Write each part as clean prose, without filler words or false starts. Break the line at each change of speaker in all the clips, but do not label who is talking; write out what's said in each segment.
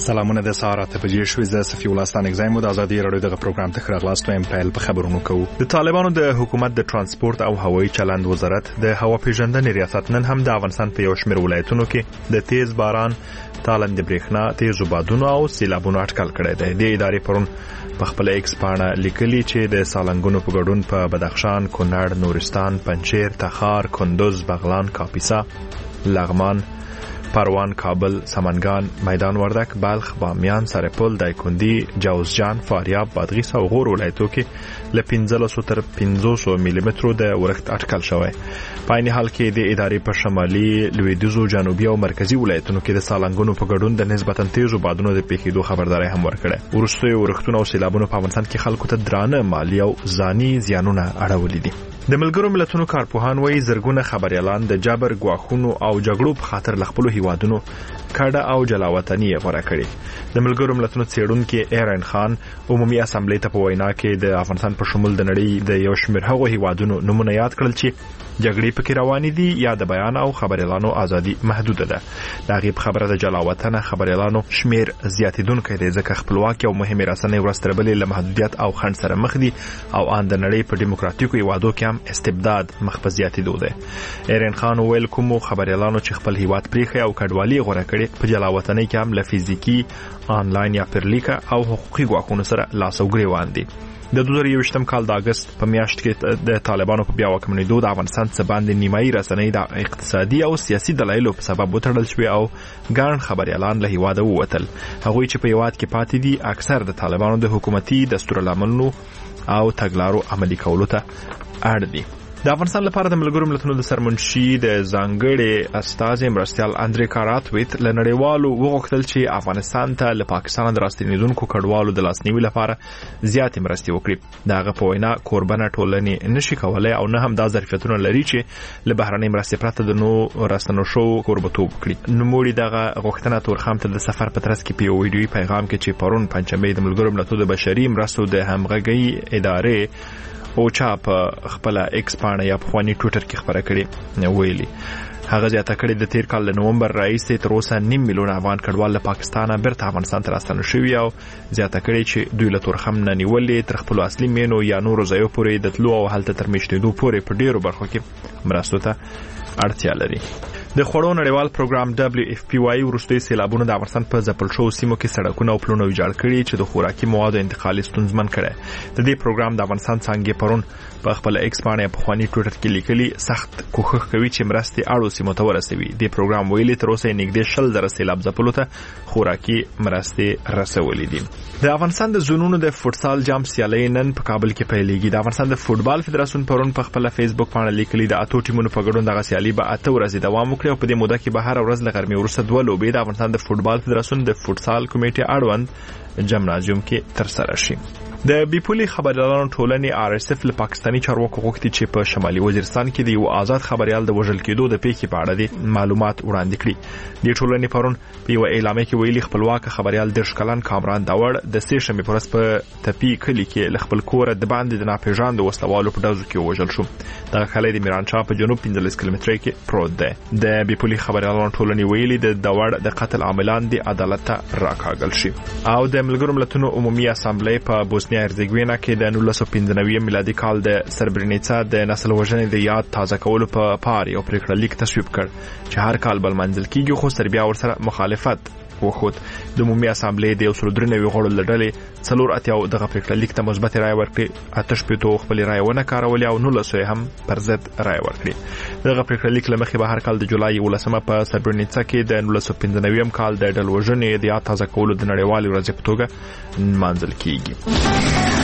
سلامونه د سهار 8 بجې شوې ز صفي ولستان اگزایم د ازادي رادیو دغه پروګرام ته خراغلاستو ام پیل په خبرونو کوو. د طالبانو د حکومت د ترانسپورت او هوایي چلند وزارت د هوا پیژندنې ریاست نن هم د افغانستان په یو شمېر ولایتونو کې د تیز باران، تالند برېښنا، تیز بادونو او سیلابونو اټکل کړی دی. د ادارې پرون په خپل ایکس پاڼه لیکلي چې د سالنګونو په ګډون په بدخشان، کونړ، نورستان، پنجشیر، تخار، کندوز، بغلان، کاپیسا، لغمان، پروان، کابل، سمنگان، میدان وردک، بلخ، بامیان، سرپل، دایکندی، جوزجان، فاریاب، بادغیس او غور ولایتو کې له 1500 تر 500 ملي مترو د ورښت اټکل شوی. په عین حال کې د ادارې په شمالي، لویدیځو، جنوبي او مرکزي ولایتونو کې د سالنګونو په ګډون د نسبتا تیزو بادونو د پیښېدو خبرداري هم ورکړه. وروستیو ورښتونو او سیلابونو په افغانستان کې خلکو ته درانه مالي او ځاني زیانونه اړولي دي. د ملګرو ملتونو کارپوهان وایي زرګونه خبريالان د جبر، ګواښونو او جګړو په خاطر لخپلو هیوادونو کډه او جلاوطني غوړه کړي. د ملګرو ملتونو څېړونکي ایران خان عمومي اسامبلې ته په وینا کې د افغانستان په شمول د نړۍ د یو شمېر هغو هیوادونو نمونه یاد کړل چې جګړې پکې روانې دي یا د بیان او خبريالانو ازادي محدوده ده. د هغې په خبره د جلاوطنه خبريالانو شمیر زیاتېدونکی دی ځکه خپلواکي او مهمې رسنۍ ورځ تر بلې له محدودیت او خنډ سره مخ دي او ان د نړۍ په دیموکراتیکو هیوادو کې هم استبداد مخ په زیاتېدو دی. ایران خان ویل کومو خبريالانو چې خپل هیواد پریښی او کډوالي غوړه کړي په جلاوطنۍ کې هم له فزیکي، آنلاین یا پرلیکه او حقوقي ګواښونو سره لاس او ګریوان دي. د 2021 کال د اگست په میاشت کې د طالبانو په بیا واکمنېدو د افغانستان څخه باندې نیمایي رسنۍ د اقتصادي او سیاسي دلایلو په سبب وتړل شوې او ګڼ خبريالان له هیواده ووتل. هغوی چې په هیواد کې پاتې دي اکثر د طالبانو د حکومتي دستورالعملونو او تګلارو عملي کولو ته اړ دي. د افغانستان لپاره د ملګرو ملتونو د سرمنشي د ځانګړي استازي مرستیال اندرې کاراتویت له نړیوالو وغوښتل چې افغانستان ته له پاکستان د راستنیدونکو کډوالو د لاسنیوي لپاره زیاتې مرستې وکړي. د هغه په وینا کوربنه ټولنې نشي کولای او نه هم دا ظرفیتونه لري چې له بهرنۍ مرستې پرته د نو راستنو شو کوربتوب وکړي. نوموړي دغه غوښتنه تورخم ته د سفر په ترڅ کې په یو ویډیوي پیغام کې چې پرون پنځمې د ملګرو ملتونو د بشري مرستو د همغږۍ ادارې او چا په خپل ایکس پاڼه یا په خواني ټویټر کې خبره کړې ویلي. هغه زیاته کړې د تیر کال د نومبر راهیسې تر اوسه 9 میلیون افغان کډوال له پاکستانه بیرته افغانستان ته راستنه شوي او زیاته کړې چې دوی له تورخم نه نیولې تر خپلو اصلي مینو یا نورو ځایو پورې د تلو او هلته تر میشتېدو پورې په ډیرو برخو کې مرستو ته اړتیا لري. د خوړو نړیوال پروګرام WFP وروستي سیلابونو د افغانستان په ځپل شوو سیمو کې سړکونه او پلونه ویجاړ کړي چې د خوراکي موادو انتقال ستونزمن کړي. د دې پروګرام د افغانستان څنګه پرون په خپل ایکس باندې په خواني ټویټر کې لیکلي سخت کوښښ کوي چې مرستې اړو سیمو ته ورسوي. د پروګرام ویلي تر اوسه نږدې 100,000 سیلاب ځپلو ته خوراکي مرستې رسولې دي. د افغانستان د زونونو د فوټسال جام سیالي نن په کابل کې پیلېږي. د افغانستان د فوټبال فدراسیون پرون په خپل فیسبوک باندې لیکلي د اتو ټیمونو په ګډون دغه سیالي به 8 ورځې دوام وکړي او په دې موده کې به هر ورځ له غرمې وروسته 2 لوبې د افغانستان د فوټبال فدراسیون د فوټسال کمیټې اړوند جمنازیوم کې ترسره شي. د بیپولي خبريالانو ټولنې RSF له پاکستاني چارواکو غوښتي چې په شمالي وزیرستان کې د یو آزاد خبريال د وژل کېدو د پیښې په اړه د معلومات وړاندې کړي. د ټولنې پرون په یو اعلامیه کې ویلي خپلواک خبريال درشکلن کامران داوړ د سې شنبې پر ورځ په تپی کلی کې له خپل کور د باندې د ناپېژاندو وسلوالو په ډزو کې وژل شو. دغه کلی د میرانشاه په جنوب 15 کیلومترۍ کې پروت دی. د بیپولي خبريالانو ټولنې ویلي د داوړ د قتل عاملان د عدالت ته راکاږل شي. او د ملګرو ملتونو عمومي اسامبلې په بوسنیا هرزګوینا کې د 1995 میلادي کال د سربرینیڅا د نسل وژنې د یاد تازه کولو په پار یو پریکړه لیک تصویب کړ چې هر کال بل منځل کیږي خو سربیا ورسره مخالفت وخت. د عمومي اسامبلې د 193 غړو لړلې 4 دغه پریکړه لیک ته مثبت رائے ورکړي، 8 خپل رائے ونه کارولې او 19 هم پر ضد رائے ورکړي. دغه پریکړه لیک لمخې به هر کال د جولای 11 په سربرینیڅا کې د 1995 کال د ډل وژنې د یاد تازه کولو د نړیوالې ورځې په توګه منځل کیږي.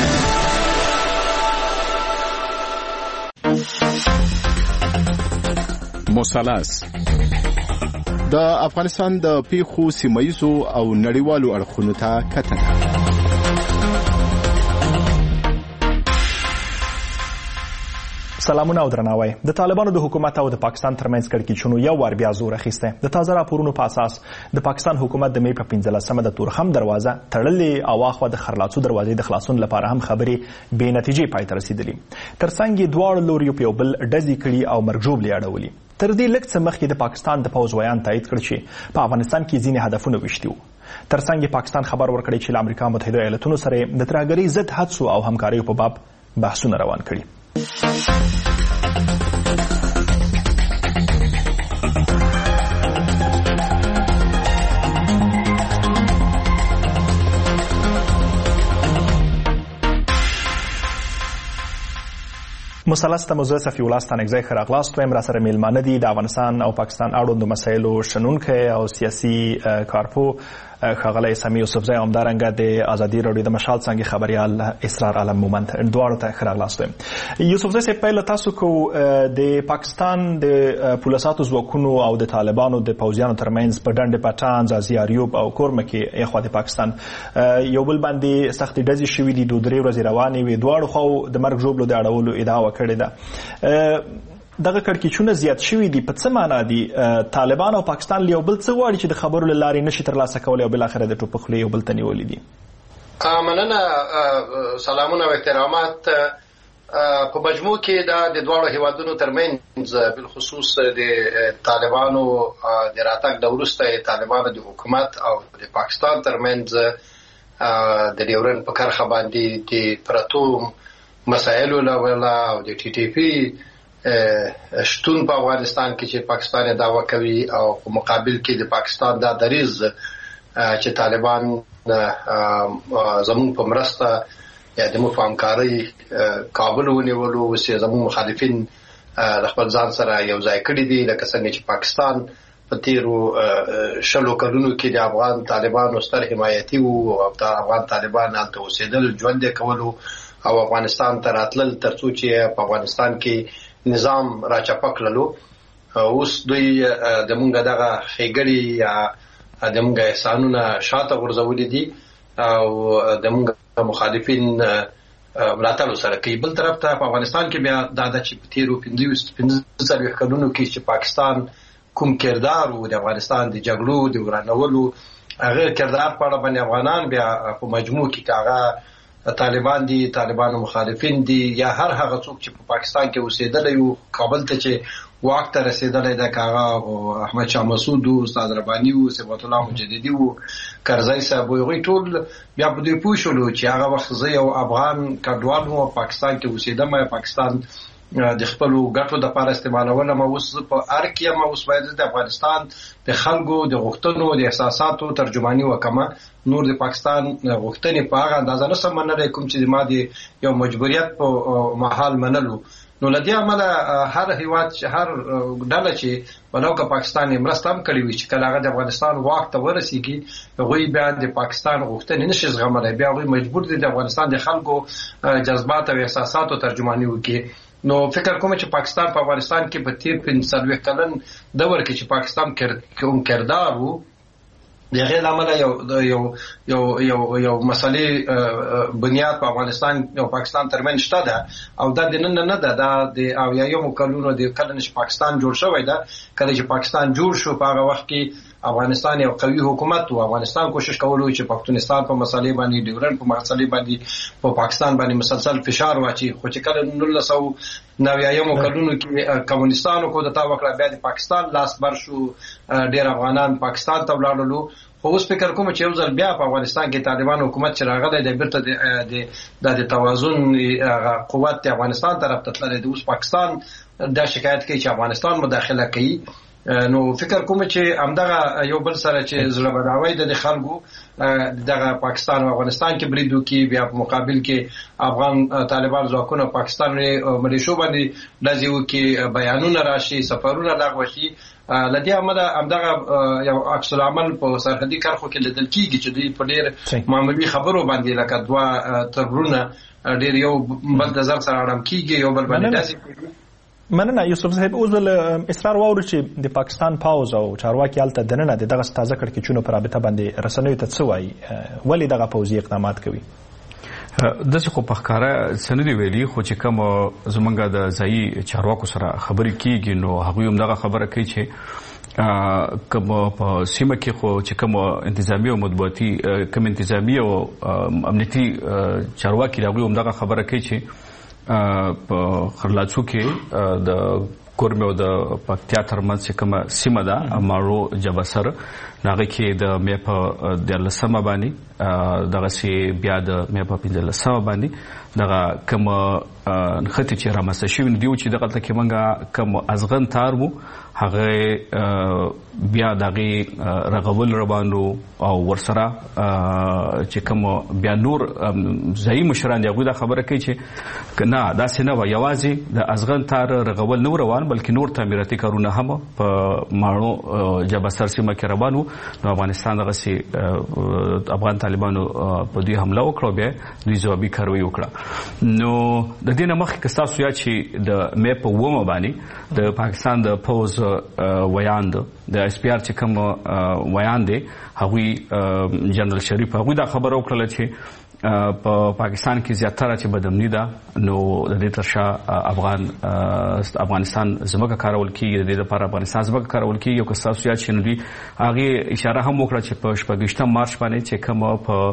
مثلث د افغانستان د پیښو سیمایي او نړیوالو اړخونو ته کتنه.
سلامونه او درناوی. د طالبانو د حکومت او د پاکستان ترمنځ کړکېچونو یو وار بیا زور اخیسته. د تازه راپورونو په اساس د پاکستان حکومت د مې په 15مه د تورخم دروازه تړلې او اخوا د خرلاڅو دروازې د خلاصون لپاره هم خبرې بې نتیجې پای ته رسیدلې. ترڅنګ یې دواړو لوريو په یو بل ډزې کړي او مرګ ژوبلې اړولي. تر دې لږ څه مخکې د پاکستان د پوځ ویان تایید کړ چې په افغانستان کې ځینې هدفونه وشتي وو. ترڅنګ پاکستان خبر ورکړی چې امریکا متحده ایالاتونو سره د ترهګرۍ ضد هڅو او همکارۍ په باب بحثونه روان کړي. مثلث ته موضوع صفی الله ستانکزی ښه راغلاست. وایم را سره میلمانه دي د افغانستان او پاکستان اړوندو مسایلو شنونکی او سیاسي کارپو ښاغلی سمیع یوسفزی او همدارنګه د ازادي راډیو د مشال څانګې خبریال اسرار عالم مومند دواړو ته ښه راغلاست. یوسفزی صاحب پیل تاسو کو د پاکستان د پولیساتو ځواکونو او د طالبانو د پوځیانو ترمنځ په ډنډ پټان ځاځي اریوب او کورمه کې یخوا د پاکستان یو بل باندې سختې ډزې شوې دي 2-3 ورځې روانې وي. دواړو خواو د مرګ ژوبلو د اړولو ادعا کړې ده. دغه کړکېچونه زیات شوي دي. په څه معنا دي؟ طالبان او پاکستان له یو بل څه غواړي چې د خبرو له لارې نشي ترلاسه کولی او بالاخره د ټوپک خولې یو بل ته نیولي دي؟
مننه، سلامونه او احترامات. په مجموع کې د دواړو هیوادونو ترمنځ بالخصوص د طالبانو د راتګ د وروسته طالبانو د حکومت او د پاکستان ترمنځ د ډیورن په کرښه باندې د پرتو مسایلو له او د ټي ټي پی شتون په افغانستان کې چې پاکستان دعوا کوي او په مقابل کې د پاکستان دا دریځ چې طالبان زموږ په مرسته یا د مفاهمکارۍ کابل ونیولو، چې زموږ مخالفین خپل ځان سره یو ځای کړي دي، لکه څنګه چې پاکستان په تیرو 20 کلونو کې د افغان طالبانو ستر حمایتي وو او د افغان طالبان هلته اوسېدل، ژوند یې کولو او افغانستان ته راتلل ترڅو چې په افغانستان کې نظام راچپه کړلو. اوس دوی د مونږ دغه ښېګړې یا د مونږ احسانونه شاته غورځولي دي او د مونږ مخالفین ملاتړ سره کوي. بل طرف ته په افغانستان کې بیا دا د چې په تیرو 15 کلونو کې چې پاکستان کوم کردار وو د افغانستان د جګړو د ورانولو، هغه کردار په اړه باندې افغانان بیا په مجموع کې هغه طالبان دي، طالبانو مخالفین دي یا هر هغه څوک چې په پاکستان کې اوسېدلی وو، کابل ته چې واک ته رسېدلی ده، که هغه احمد شاه مسعود وو، استاد رباني وو، صبغت الله مجددي وو، کرزی صاحب وو، هغوی ټول بیا په دوی پوه شولو چې هغه وخت زه یو افغان کډوال وم او پاکستان کې اوسېدم، پاکستان د خپلو ګټو دپاره استعمالولم. اوس په ارګ یم، اوس باید د افغانستان د خلکو د غوښتنو د احساساتو ترجماني وکړم. نور د پاکستان غوښتنې په هغه اندازه نشم منلی کوم چې ما د یو مجبوریت په محال منلو. نو له دې امله هر هیواد هر ډله چې ولو که پاکستان یې مرسته هم کړې وي چې کله هغه د افغانستان واک ته ورسېږي، هغوی بیا د پاکستان غوښتنې نشي زغملی، بیا هغوی مجبور دي د افغانستان د خلکو جذبات او احساساتو ترجماني وکړي. نو فکر کوم چې پاکستان په افغانستان کې په تیر 45 کلن دور کې چې پاکستان کوم کردار وو، د هغې له امله یو مسلې بنیاد په افغانستان او پاکستان ترمنځ شته ده او دا د نن نه ده، دا د 80 کلونو د کله چې پاکستان جوړ شوی ده. کله چې پاکستان جوړ شو په هغه وخت کې افغانستان یو قوي حکومت و. افغانستان کوشش کولو چې پښتونستان په مسلې باندې، ډیورن په مسلې باندې په پاکستان باندې مسلسل فشار واچي، خو چې کله 1990 کلونو کې کمونستانو کو دتا وکړه، بیا د پاکستان لاس بر شو، ډېر افغانان پاکستان ته ولاړل. خو اوس فکر کوم چې یو ځل بیا په افغانستان کې طالبان حکومت چې راغلی دی، بیرته د توازن قوت د افغانستان طرف ته تللی دی. اوس پاکستان دا شکایت کوي چې افغانستان مداخله کوي. نو فکر کوم چې همدغه یو بل سره چې زړه بداوی د خلکو دغه پاکستان او افغانستان کې برید وکړي، بیا په مقابل کې افغان طالبان ځواکونه پاکستان ملیشو باندې ډزې وکړي، بیانونه راشي، سفرونه لغوه شي. له دې امله همدغه یو عکس العمل په سرحدي کرښو کې لیدل کېږي چې دوی په ډېر معمولي خبرو باندې لکه 2 تربرونه ډېر یو بل د ځان سره اړم کېږي، یو بل باندې داسې کېږي.
مننه یوسف صاحب. اوس بل اصرار واورو چې د پاکستان پاوز او چارواکي هلته دننه د دغه تازه کړکېچونو په رابطه باندې رسنیو ته څه وایي؟ ولې دغه پوځي اقدامات کوي؟
داسې خو په ښکاره څه نه دي ویلي، خو چې کوم زمونږ د ځایي چارواکو سره خبرې کېږي نو هغوی هم دغه خبره کوي چې کوم په سیمه کې خو چې کوم انتظامي او مطبوعاتي کوم انتظامي او امنیتي چارواکي هغوی هم دغه خبره کوي چې په خرلاڅو کې د کورمه او د پکتیا ترمنځ کومه سیمه ده ماړو جبسر هغه کې د مې په د لسمه باندې دغه سي بیا د مې په 15 باندې دغه کوم خطي چې رامسته شوی دی چې دغه تل کې منګه کوم ازغن تار وو هغه بیا دغه رغول روانو او ورسره چې کوم بیا نور ځای مشران دغه د خبره کوي چې کنه دا سينه و یوازې د ازغن تار رغول نور روان بلکې نور تعمیراتي کارونه هم په ماړو جبسر سیمه کې روانو نو افغانستان دغه سي افغان طالبانو په دوی حمله وکړه بیا دوی ځوابي کاروي وکړه نو د دې نه مخکې تاسو یا چې د مې په ومه باندې د پاکستان د پوز ویان د اس پی آر چې کوم ویان دی هغوی جنرال شریف هغوی دا خبره وکړه چې په پاکستان کې زیاتره چې بدامني ده نو د دې ترشا افغانستان زموږه کارول کیږي د دې لپاره افغانستان زموږه کارول کیږي یو کساس یا چې نو هغه اشاره هم وکړه چې په 28 مارچ باندې چې کوم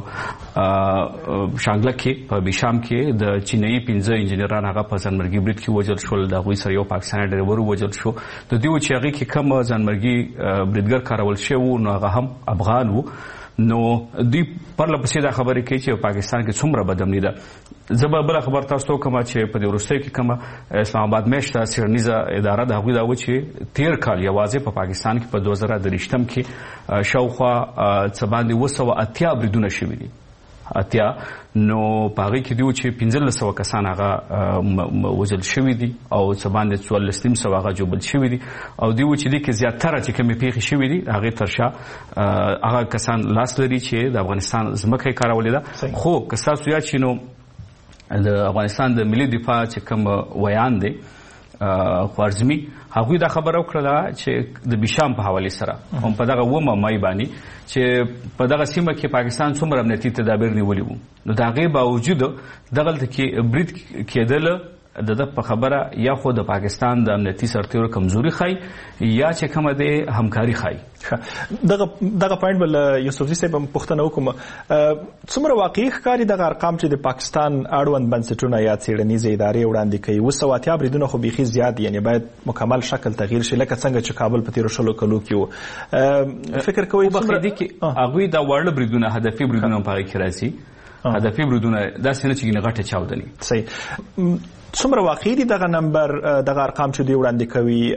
په شانګله کې په بیشام کې د چینایي 15 انجنیران هغه په ځانمرګي برید کې وژل شول د غوي سره یو پاکستاني ډرایور وژل شو د دې چې هغه کې کوم ځانمرګي بریدګر کارول شو نو هغه هم افغان وو نو دوی پرله پسې دا خبرې کوي چې پاکستان کې څومره بدامني ده زه به بل خبر تاسو کوم چې په دې وروستیو کې کوم اسلام آباد میشته سیرنیزه اداره د هغوی دا و چې 13 کال یوازې په پاکستان کې په 2023 کې شاوخوا څه باندې 280 بریدونه شوي دي اتیا نو پاره کې دیو چې 1500 کسان هغه وژل شوی دي او څه باندې 1400 هغه جوړل شوی دي او دیو چې دي کې زیاتره چې کمی پیښې شوی دي هغه ترشا هغه کسان لاس لري چې د افغانستان زمکه کارولې ده خو کساسو یا چې نو د افغانستان د ملي دفاع چې کوم ویان دي خوارزمي هغوی دا خبره وکړه چې د بیشام په حواله سره هم په دغه ومه مای باندې چې په دغه سیمه کې پاکستان څومره امنیتي تدابیر نیولي وو نو د هغې باوجود دغلته کې برید کېدل د په خبره یا خو د پاکستان د امنیتي سرتیرو کمزوري ښایي یا چې کومه د همکاري ښایي
دغه پوینټ بل یوسفزي صاحب پوښتنه وکړم څومره واقعي ښکاري دغه ارقام چې د پاکستان اړوند بنسټونه یا څېړنیزې ادارې وړاندې کوي 280 بریدونه خو بیخي زیات یعنی باید مکمل شکل تغییر شي لکه څنګه چې کابل په تیرو شلو کلو کې فکر کوي
چې هغوی دا وړل بریدونه هدفي بریدونه په هغې کې راځي هدفي بریدونه داسې نه چې غټه چاودنې
صحیح څومره واقعي دي دغه نمبر دغه ارقام چې دوی وړاندې کوي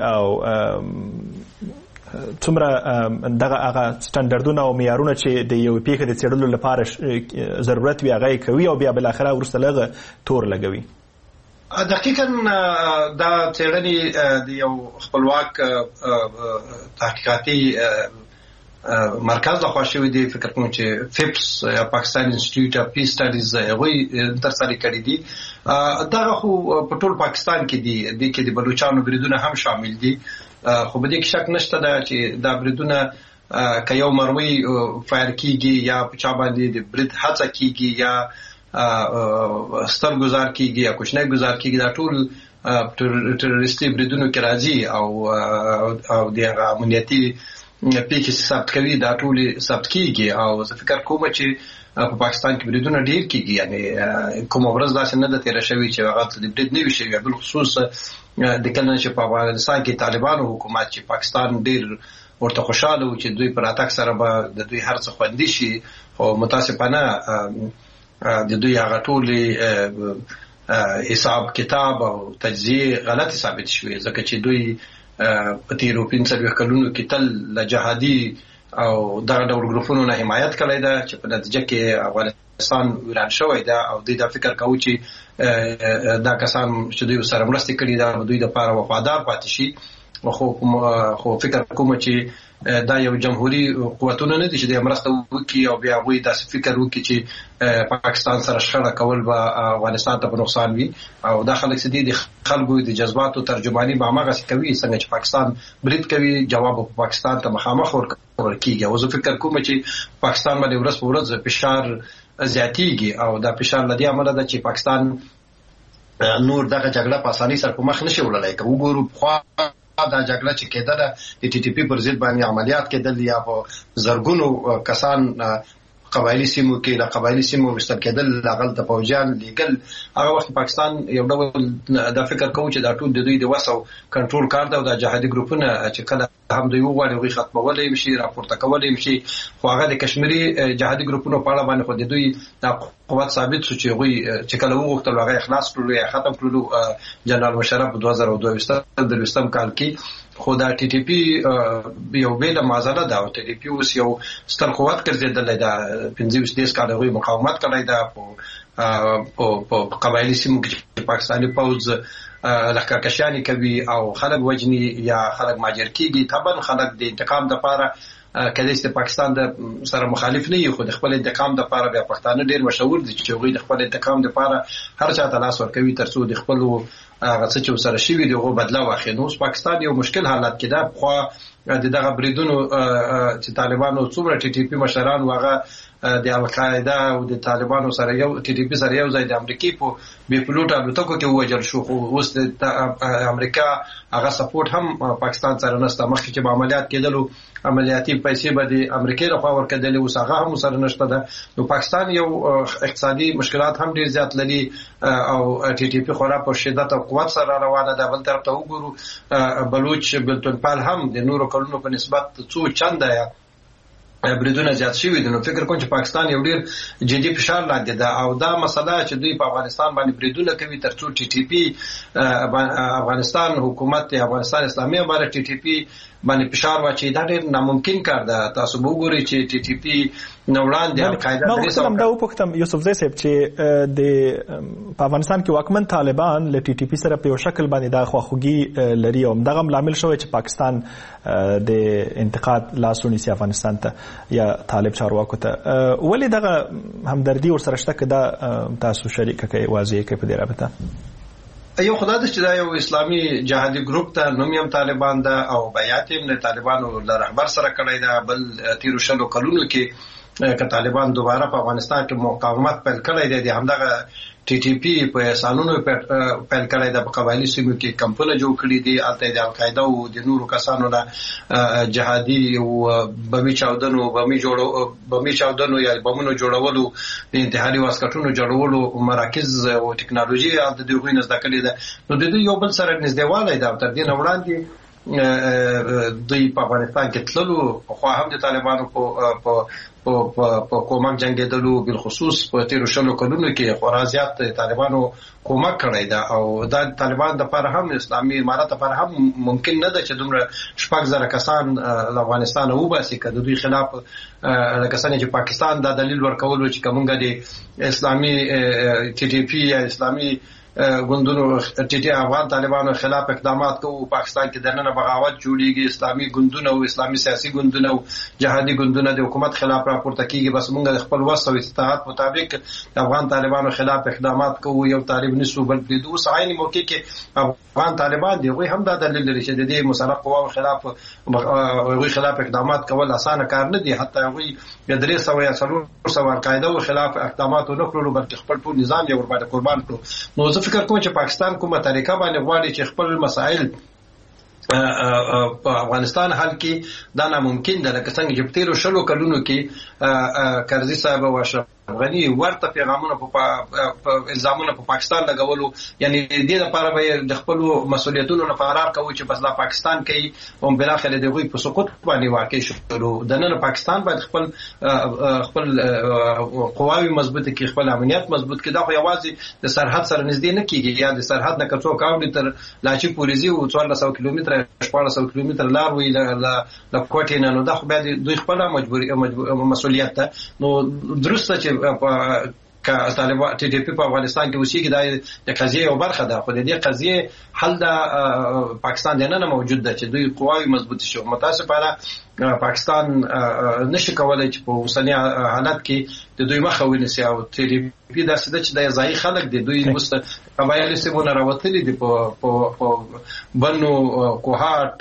او څومره دغه هغه سټانډرډونه او معیارونه چې د یو پیښې د څېړلو لپاره ضرورت وي هغه کوي او بیا بل اخره وروسته لږه تور لګوي
دقیقاً دا څېړنې د یو خپلواک تحقیقاتي مرکز لخوا شوی دی فکر کوم چې فپس یا پاکستان انسټیټیوټ اف پیس سټډیز هغوی ترسره کړي دي دغه خو په ټول پاکستان کې دي د کې د بلوچستان بریدونه هم شامل دي خو به دې کې شک نشته دا چې دا بریدونه که یو مرمۍ فایر کیږي یا په چا باندې د برید هڅه کیږي یا ستر گزار کیږي یا کوچنی گزار کیږي دا ټول ټروریستي بریدونو کې راځي او د امنیتي پیښې ثبت کوي دا ټول ثبت کیږي او زه فکر کوم چې په پاکستان کې بریدونه ډیر کیږي یعنی کوم ورځ داسې نه ده تیره شوې چې هغه د برید نه وي شوی بل خصوص د کله چې په افغانستان کې طالبانو حکومت چې پاکستان ډیر ورته خوشاله و چې دوی پر اتاک سره به د دوی هر څه خوندي شي او متاسفانه د دوی هغه ټول حساب کتاب او تجزیه غلط ثابت شوی ځکه چې دوی په تیرو 15 کلونو کې تل له جهادي او دغه ډول ګروپونو نه حمایت کړی ده چې په نتیجه کې افغانستان ویران شوی ده او دوی دا فکر کوي چې دا کسان چې دوی سره مرسته کړي ده دوی د لپاره وفادار پاتې شي خو فکر کوم چې دا یو جمهوریت قوتونه نه دي چې د مرسته وکړي او بیا وایي داسې فکر وکړي چې پاکستان سره شخړه کول به افغانستان ته په نقصان وي او دا خلک چې د خلکو د جذباتو ترجمانی به هغه کوي څنګه چې پاکستان برید کوي جواب په پاکستان ته مخامخ ورکول کیږي او زه فکر کوم چې پاکستان باندې ورځ په ورځ فشار زیاتیږي او دا فشار لدی عمله ده چې پاکستان نور دغه جګړه په اسانۍ سره په مخ نشي وړلای که وګورو خو دا جګړه چې کېدله د ټي ټي پی پر ضد باندې عملیات کېدل یا په زرګونو کسان قبایلی سیمو کې د قبایلی سیمو مستل کېدل لاغل د پوجان لیګل هغه وخت پاکستان یو ډول د فکر کوي چې دا ټول د دوی د وسو کنټرول کار دا د جهادي ګروپونه چې کله هم د یو غوړي ختمولې شي راپورته کولې شي خو هغه د کشمیري جهادي ګروپونو په اړه باندې خو د دوی د قوت ثابت شو چې غوي چې کله وغوښتل هغه اخلاص کړو یا ختم کړو جنرال مشرف 2022 کال کې خو دا ټي ټي پی یو بیل مازاله دا ټي ټي پی اوس یو ستر قوت ګرځیدل دا 15 کال غوي مقاومت کړی دا په قبایلی سیمو کې پاکستاني پوز لښکرکشاني کوي او خلک وجني یا خلک ماجر کیږي طبعا خلک د انتقام لپاره کله چې پاکستان د سره مخالف نه یو خو د خپل انتقام لپاره بیا پښتانه ډیر مشهور دي چې غوي د خپل انتقام لپاره هر چا ته لاس ورکوي ترڅو د خپل هغه څه چې سره شي دغه بدلا واخلي نو پاکستان یو مشکل حالت کې ده خو دغه بریدونو چې طالبانو څومره ټي ټي پی مشران واغه د القاعده او د طالبانو سره یو ټي ټي پی سره یو ځای د امریکای په بي پلوټ الوتکو کې وژل شو خو اوس د امریکا هغه سپورټ هم پاکستان سره نشته مخکې چې عملیات کېدلو عملیاتي پیسې به د امریکای لخوا ورکړل او هغه هم سره نشته ده نو پاکستان یو اقتصادي مشکلات هم ډیر زیات لري او ټي ټي پی خورا په شدت او قوت سره روانه ده بل طرف ته وګورو بلوچ بلتونپال هم د نورو کلونو په نسبت څو چنده بریدونه زیات شوي دي نو فکر کوم چې پاکستان یو ډیر جدي فشار لاندې ده او دا مسله چې دوی په افغانستان باندې بریدونه کوي ترڅو ټي ټي پی افغانستان حکومت افغانستان اسلامي امارت ټي ټي پی باندې فشار واچي دا ډیر ناممکن کار ده تاسو وګورئ چې ټي ټي پی نوړان د القاعده
د اسلام دا وپختم یوسف زئی صاحب چې د په افغانستان کې واکمن طالبان ل ټي ټي پی سره په یو شکل باندې دا خواخوږي لري او دغه عامل شوی چې پاکستان د انتقاد لاسونی سي افغانستان ته یا طالب چارواکو ته ولې دغه همدردي ورسره شته کده تاسو شریک کوي واضح کوي په دې رابطه
یو خدای دې چې دا یو اسلامي جهادي ګروپ ته نوم یې طالبان ده او بیات یې د طالبانو د رهبر سره کړی ده بل تیر شلو کلونو کې که طالبان دوباره په افغانستان کې مقاومت پیل کړی دی همدغه ټي ټي پی په سالونو پیل کړی دی په قبایلی سیمو کې کمپونه جوړ کړي دي البته د القاعده او د نورو کسانو نه جهادي او بمي چاودنو یا بمونو جوړولو د انتحاري واسکټونو جوړولو مراکز او ټکنالوژي د دوی نه زده کړي ده نو د دوی یو بل سره نږدېوالی ده تر دې نه وړاندې دوی په افغانستان کې تللو خو هم د طالبانو په کومک جنگیدلو بل خصوص په تیر شلو کلونو کې خورا زیات طالبانو کومک کړی دا او دا طالبان د لپاره هم اسلامي امارت لپاره هم ممکن نه ده چې دومره شپږ زره کسان له افغانستان وباسي کله دوی خلاف کسان چې پاکستان دا دلیل ورکول چې کومګه د اسلامي ټي ټي پی یا اسلامي ګوندونو ټي ټي افغان طالبانو خلاف اقدامات کوي پاکستان کې دنه بغاوت جوړیږي اسلامي ګوندونه او اسلامي سیاسي ګوندونه او جهادي ګوندونه د حکومت خلاف راپورته کیږي بس موږ د خپل وسو استطاعت مطابق افغان طالبانو خلاف اقدامات کوي یو طالب نسو بل پریدو ساين موقع کې افغان طالبان دی غوي هم دا دلیل لري چې د دې مسلح قواو خلاف اقدامات کول اسانه کار نه دی حتی غوي د 300 یا 400 القاعده او خلاف اقدامات نه کړو بلکې خپل ټول نظام یې ورباندې قربان کړو نو فکر کوم چې پاکستان کومه طریقه باندې غواړي چې خپل مسائل په افغانستان حل کې دا ناممکن ده لکه څنګه چې تیر شلو کلونو کې کرزي صاحب او اشرف غني ورته پیغامونه په الزامونه په پاکستان لګولو یعنی د دې لپاره به د خپل مسولیتونو نه فرار کوي چې بس لا پاکستان کې او بل اخر د غوي په سقوط باندې واقع شو د نن پاکستان باید خپل قواوی مضبوط کې خپل امنیت مضبوط کې دا خو یوازې د سرحد سره نږدې نه کیږي یا د سرحد نه کڅو کاوډ تر لاچی پولیسي او 400 کیلومتر 1400 کیلومتر لار وی ل کوټې نه نو دا خو به دوی خپل مجبوري مسولیت ته نو درسته چې که طالبان ټي ټي پی په افغانستان کې اوسېږي د قضیه یو برخه ده خو د دې قضیه حل د پاکستان نه موجود ده چې دوی قواوی مضبوط شي متاسفانه پاکستان نشي کولای چې په اوسنی حالت کې د دوی مخه ونیسي او ټي ټي پی داسې ده چې د ځای خلک دي دوی اوس قبایل سیمونه راوتلي دي په بنو کوهاټ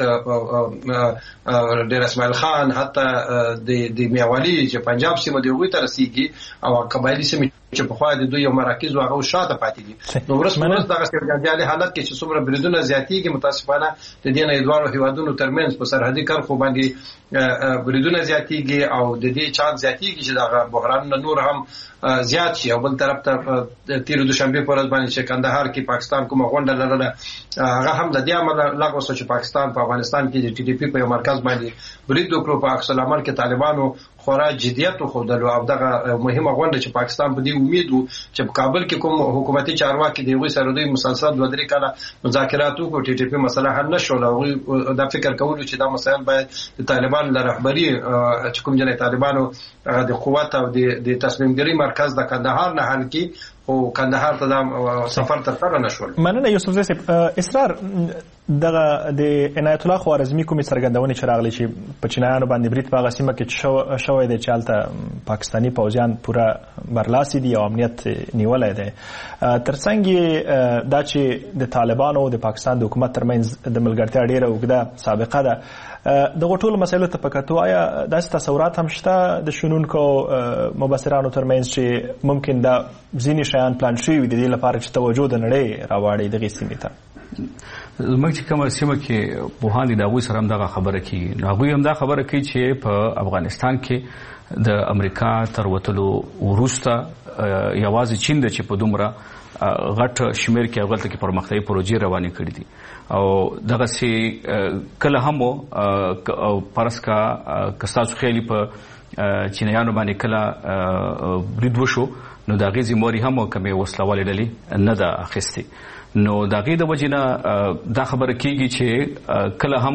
ډیر اسماعیل خان حتی د میاوالی چې پنجاب سیمه دی هغوی ته رسیږي او قبایلي سیمې چې په خوا د دوی یو مراکز او هغه شاته پاتې دي نو ورسمه دغه استرجاعي حالت کې چې څومره بریدونه زیاتېږي متاسفانه د دې نه دوه هیوادونو ترمنځ په سرحدي کرښو باندې بریدونه زیاتېږي او د دې چانس زیاتېږي چې دغه بحران نور هم زیات شي او بل طرف ته تیر دوشنبه پر ورځ باندې چې کندهار کې پاکستان کومه غونډه لرله هغه هم د دې عمل لغوه شو چې پاکستان په افغانستان کې د ټي ډي پی په مرکز باندې برید وکړو په عکس العمل کې طالبانو خورا جديت خو د دغه مهمه غونډه چې پاکستان په دې امید وو چې په کابل کې کوم حکومتي چارواکي دی وي سره دوی مسلسل 2-3 کاله مذاکرات وکړو ټي ټي پی مسله حل نشو او دا فکر کولو چې دا مسایل باید د طالبان له رهبری چې کوم جنې طالبانو د قوت او د تصمیم ګیری مرکز د کندهار نه حل کی او کندهار ته د سفر تر نشول.
مننه یوسف زی صاحب. اسرار دغه د عنایت الله خوارزمي کومې څرګندونې چې راغلي چې په چینایانو باندې برید په هغه سیمه کې شوی دی چې هلته پاکستاني پوځیان پوره برلاسي دي او امنیت نیولی دی ترڅنګ دا چې د طالبانو او د پاکستان د حکومت ترمنځ د ملګرتیا ډیره اوږده سابقه ده دغه ټولو مسایلو ته په کتو آیا داسې تصورات هم شته د شنونکو مبصرانو ترمنځ چې ممکن دا ځینې شیان پلان شوي وي د دې لپاره چې توجه د نړۍ راواړي دغې سیمې ته؟
زموږ چې کومه سیمه کې پوهان دي د هغوی سره هم دغه خبره کوي هغوی هم دا خبره کوي چې په افغانستان کې د امریکا تر وتلو وروسته یوازې چین ده چې په دومره غټ شمیر کې هغلته کې پرمختیایي پروژې روانې کړې دي او دغسې کله هم فرض کا که ستاسو خیالي په چینایانو باندې کله برید وشو نو د هغې ذمواري هم کومې وسلوالې ډلې نه ده اخیستې نو د هغې د وجې نه دا خبره کېږي چې کله هم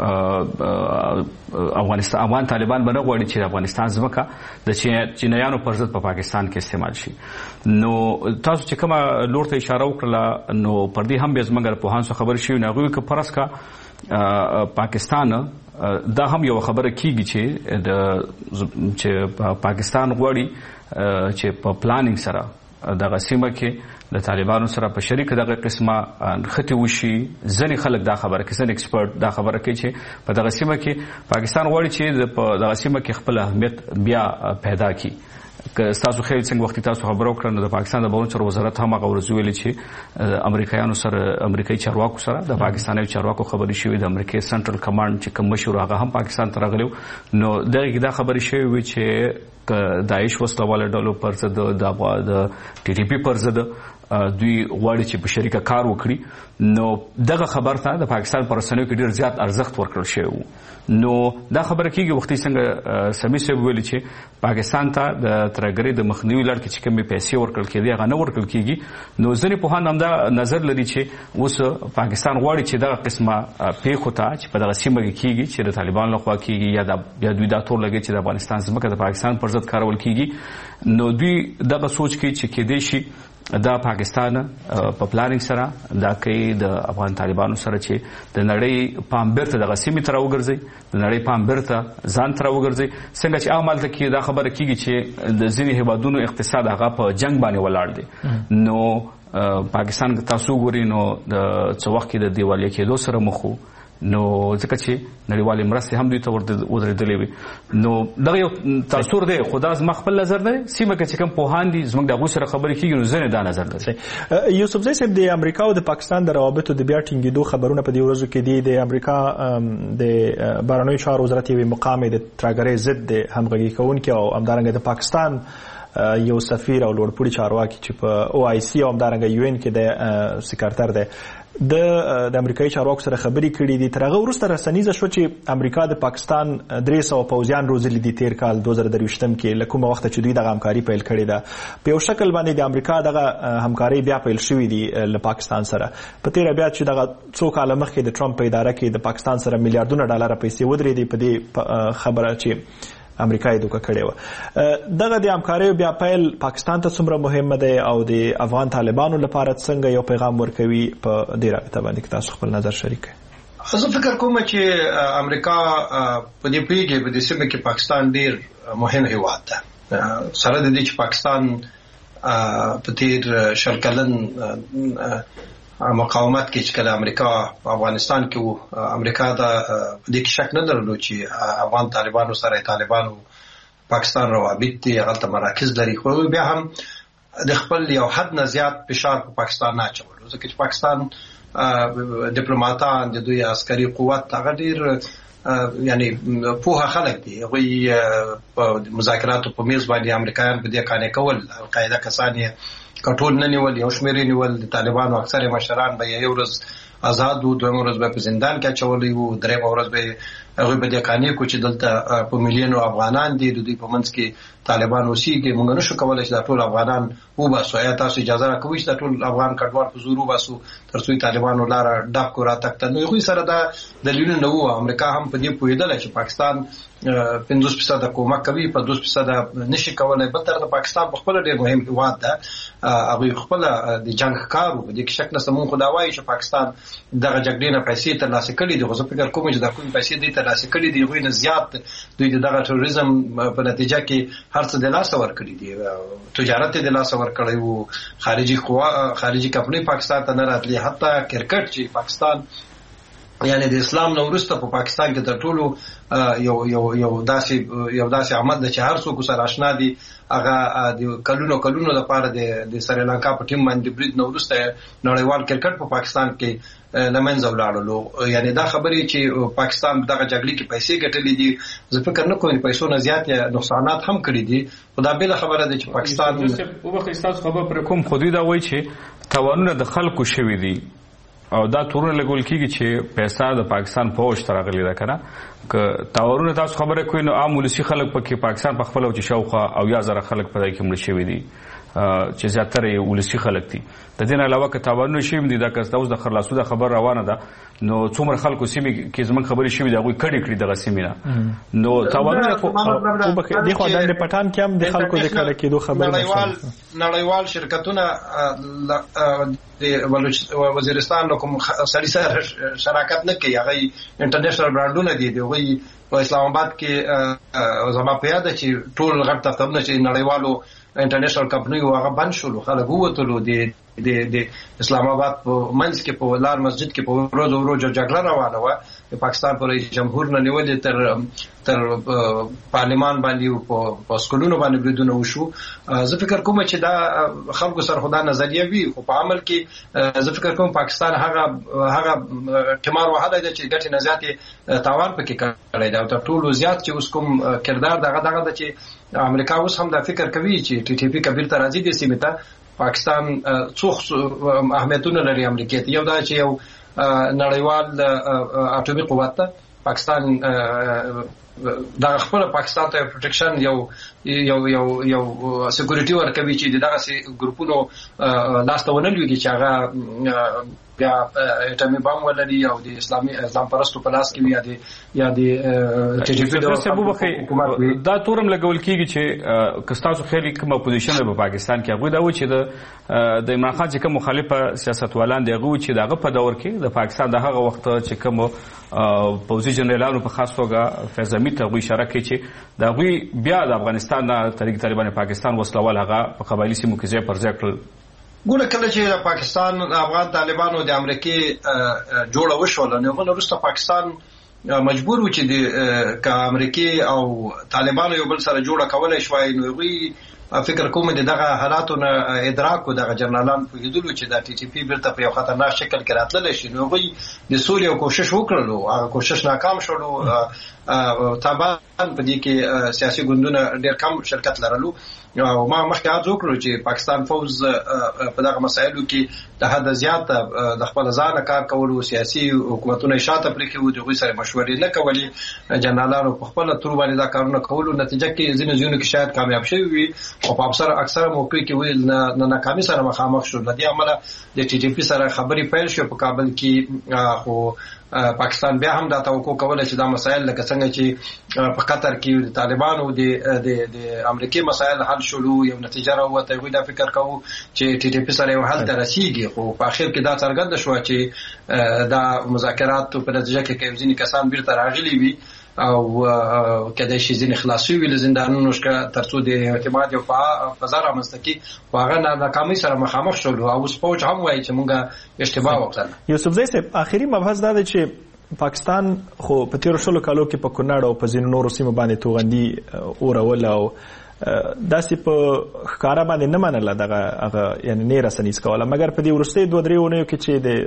افغان طالبان به نه غواړي چې د افغانستان ځمکه د چینایانو پر ضد په پاکستان کې استعمال شي نو تاسو چې کومه لور ته اشاره وکړله نو پر دې هم بیا زموږ له پوهانو څخه خبرې شوي نو هغوی که فرض کا پاکستان دا هم یو خبره کېږي چې پاکستان غواړي چې په پلانینګ سره دغه سیمه کې د طالبانو سره په شریک دغه قسمه خطي وشي ځنې خلک دا خبره کوي ځنې ایکسپرت دا خبره کوي چې په دغه سیمه کې پاکستان غواړي چې په دغه سیمه کې خپل اهمیت بیا پیدا کړي که تاسو خیر څنګه وخت تاسو خبرو وکړه نو د پاکستان د بهرنیو چارو وزارت هم هغه ورځ ویلي چې امریکایانو سره امریکایي چارواکو سره د پاکستاني چارواکو خبرې شوې د امریکای سنټرل کمانډ چې کوم مشر هغه هم پاکستان ته راغلی نو دغه دا خبرې شوې وي چې داعش وسلواله ډلو پر ضد د ټي ټي پی پر ضد دوی غواړي چې په شریکه کار وکړي نو دغه خبر ته د پاکستان پر رسنیو کې ډیر زیات ارزښت ورکړل شوی نو دا خبره کېږي وختي څنګه سمي صاحب ویلي چې پاکستان ته د ترهګرۍ د مخنیوي لړ کې چې کومې پیسې ورکړل کېدې هغه نه ورکړل کېږي نو ځینې پوهان همدا نظر لري چې اوس پاکستان غواړي چې دغه قسمه پیښو ته چې په دغه سیمه کې کېږي چې د طالبانو لخوا کېږي یا دوی دا تور لګي چې د افغانستان ځمکه د پاکستان پر ضد کارول کېږي نو دوی دغه سوچ کوي چې کېدای شي دا پاکستان په پلانینګ سره دا کوي د افغان طالبانو سره چې د نړۍ پام بیرته دغه سیمې ته راوګرځي د نړۍ پام بیرته ځان ته راوګرځي څنګه چې هغلته کې دا خبره کېږي چې د ځینې هیوادونو اقتصاد هغه په جنګ باندې ولاړ دی نو پاکستان تاسو ګورئ نو د څه وخت کې د دیوالیه کېدو سره مخ وو نو ځکه چې نړیوالې مرستې هم دوی ته ودرېدلې وي نو دغه یو تاثیر دی خو دا زما خپل نظر دی سیمه کې چې کوم پوهان دي زموږ د هغوی سره خبرې کېږي نو ځینې دا نظر لري.
یوسفزی صاحب د امریکا او د پاکستان د روابطو د بیا ټینګېدو خبرونه په دې ورځو کې دي د امریکا د بهرنیو چارو وزارت یوې مقام د ترهګرۍ ضد د همغږي کوونکي او همدارنګه د پاکستان یو سفیر او لوړپوړي چارواکي چې په او آی سی او همدارنګه یو ان کې د سکرټر دی د امریکایي چارواکو سره خبرې کړې دي تر هغه وروسته رسنیزه شو چې امریکا د پاکستان 300 پوځیان روزلي دي تیر کال 2023 کې له کومه وخته چې دوی دغه همکاري پیل کړې ده په یو شکل باندې د امریکا دغه همکاري بیا پیل شوې دي له پاکستان سره په تیر بیا چې دغه څو کال مخکې د ټرمپ په اداره کې د پاکستان سره میلیارډونه ډالر پیسې ودرېدې په دې خبره چې امریکا یې دوکه کړې وه دغه د همکارۍ بیا پیل پاکستان ته څومره مهمه دی او د افغان طالبانو لپاره څنګه یو پیغام ورکوي په دې رابطه باندې تاسو خپل نظر شریک کړئ.
زه فکر کوم چې امریکا په دې پیږي په دې سیمه کې پاکستان ډیر مهم هیواد ده سره د دې چې پاکستان په تیر شل کلن مقاومت کې چې کله امریکا په افغانستان کې وو، امریکا دا په دې کې شک نه درلود چې افغان طالبانو سره طالبانو پاکستان روابط دي، هغه مراکز لري، خو بیا هم د خپل یو حد نه زیات فشار په پاکستان نه اچولو، ځکه چې پاکستان ډیپلوماټان د دوی عسکري قوت هغه ډیر یعنی پوهه خلک دي، هغوی په مذاکراتو په میز باندې امریکایان په دې قانع کول، القاعده کسان یې کټول نه نیول، یو شمېر یې نیول، د طالبانو اکثر مشران به یو ورځ آزاد وو، دویمه ورځ به په زندان کې اچولی وو، دریمه ورځ به هغوی به دې قانع کو چې دلته په میلیونو افغانان دي، د دوی په منځ کې طالبان اوسېږي، موږ نشو کولی چې دا ټول افغانان وباسو، آیا تاسو اجازه راکوئ چې دا ټول افغان کډوال په زور وباسو تر څو طالبانو لاره ډب کړو راتګ ته؟ نو هغوی سره دا دلیلونه نه وو. امریکا هم په دې پوهېدله چې پاکستان 50% کومک کوي، په 50% نشي کولی. بل طرف پاکستان په خپله ډېر مهم هېواد ده، هغوی خپله د جنګ ښکار وو، په دې کې شک نشته. مونږ خو دا وایو چې پاکستان دغه جګړې نه پیسې ترلاسه کړي دي، خو زه فکر کوم چې دا کومې پیسې دوی ترلاسه کړي دي هغوی نه زیات دوی د دغه ټروریزم په نتیجه کې هر څه د لاسه ورکړي دي، تجارت یې د لاسه ورکړی وو، خارجي کمپنۍ پاکستان ته نه راتلي، حتی کرکټ چې پاکستان یعنی د اسلام نه وروسته په پاکستان کې تر ټولو یو داسې عمل ده چې هر څوک سره آشنا دي، هغه د کلونو لپاره د سریلانکا په ټیم باندې برید نه وروسته نړیوال کرکټ په پاکستان کې له منځه ولاړلو. یعنی دا خبرې چې پاکستان دغه جګړې کې پیسې ګټلې دي، زه فکر نه کوم پیسو نه زیات نقصانات هم کړي دي، خو دا بله خبره ده چې پاکستان
وبخښئ ستاسو خبر پر کوم خو دوی دا وایي چې تاوانونه د خلکو شوي دي او دا تورونه لګول کېږي چې پیسې د پاکستان پوج ته راغلي ده، که نه که تاوانونه تاسو خبره کوئ نو عام ولسي خلک پکې پاکستان په خپله چې شاوخوا 80,000 خلک په دې کې مړه شوي دي چې زیاتره یې ولسي خلک دي. د دې نه علاوه که تاوانونه شوي دي، دا که اوس د خرلاسو د خبر روانه ده نو څومره خلکو سیمې کې زموږ خبرې شوي دي هغوی کډې کړي دغه سیمې نه، نو تاوانونه
دې خوا دنډې پټان کې هم د خلکو د کډه کېدو خبرې
نړیوال شرکتونه د وزیرستان له کوم سړي سره شراکت نه کوي، هغه انټرنیشنل برانډونه دي، هغوی په اسلام آباد کې زما په یاد ده چې ټول غټ دفترونه چې نړیوالو انټرنیشنل کمپنیو هغه بند شولو، خلک ووتلو، د اسلام آباد په منځ کې په لار مسجد کې په ورځ جګړه روانه وه، د پاکستان په رئیس جمهور نه نیولې تر پارلمان باندې په سکولونو باندې بریدونه وشو. زه فکر کوم چې دا خلکو سره خدا نظریه وي، خو په عمل کې زه فکر کوم پاکستان هغه ټمار وهلی دی چې ګټې نه زیاتې تاوان پکې کړی دی، او تر ټولو زیات چې اوس کوم کردار دغه ده چې امریکا اوس هم دا فکر کوي چې ټي ټي پی کبیر ته راځي دې سیمې ته. پاکستان څو اهمیتونه لري امریکا ته، یو دا چې یو نړیوال اټومي قوت ته پاکستان دا خپل پاکستان ته پروټیکشن یو سکیورټي ورکوي چې دغه ګروپونو لاس ته ونه لویږي چې هغه بیا اټومي بم ولري او د اسلام پرستو په لاس کې وي یا د ټي ټي پی
دا تورم لګول کېږي چې که ستاسو خیال کوم اپوزیشن په پاکستان کې هغوی دا و چې د عمران خان چې کوم مخالف سیاستوالان دي هغوی چې دغه په دور کې د پاکستان د هغه وخت چې کوم پوځي جنرالانو په خاص توګه فیض حمید ته هغوی اشاره کوي چې د هغوی بیا د افغانستان نه طریق طالبان پاکستان وسلول هغه په قبایلي سیمو کې ځای پر ځای کړل.
ګوره کله چې پاکستان افغان طالبانو د امریکې جوړه وشوله نو هغه وروسته پاکستان مجبور و چې د امریکې او طالبانو یو بل سره جوړه کولای شوای، نو هغوی فکر کوم دغه حالاتو نه ادراک و دغه جنرالان پوهېدلو چې دا ټي ټي پی بیرته په یو خطرناک شکل کې راتللی شي، نو هغوی د سولې یو کوشش وکړلو، هغه کوشش ناکام شولو. طالبان په دې کې سیاسي ګوندونه ډېر کم شرکت لرلو، او ما مخکې عرض وکړو چې پاکستان فوز په دغه مسایلو کې د حد زیاته د خپل ځانه کار کولو، سیاسي حکومتونه شاته پرېښي وو، د هغوی سره مشورې نه کولې، جنرالانو په خپله تور باندې دا کارونه کولو، نتیجه کې ځینو ځایونو کې شاید کامیاب شوي وي، او په اکثره موقع کې ویل نه ناکامي سره مخامخ شو. له دې امله د ټي ټي پی سره خبرې پیل شو په کابل کې، خو پاکستان بیا هم دا توقع کوله چې دا مسایل لکه څنګه چې په قطر کې د طالبانو د امریکای مسایل حل شولو، یو نتیجه راووته، هغوی دا فکر کوو چې ټي ټي پی سره یو حل ته رسیږي، خو په اخر کې دا څرګنده شوه چې دا مذاکرات په نتیجه کې ځینې کسان بیرته راغلي وي او کله شي ځین خلاصي ویل زندانونو شکه ترڅو د اعتماد او فضا رامنځته کی واغه ناکامي سره مخامخ شول او سپوچ هم وایي چې موږ اشتباه وکړل.
یوسف زئی صاحب اخیری مبحث دا دی چې پاکستان خو په تیر شلو کالو کې په کونړ او په ځینو نورو سیمو باندې توغندي اورول او داسې په ښکارا باندې نه منله دغه یعنی نه رسنیز کوله مګر په دې وروستي 2-3 اونیو کې چې د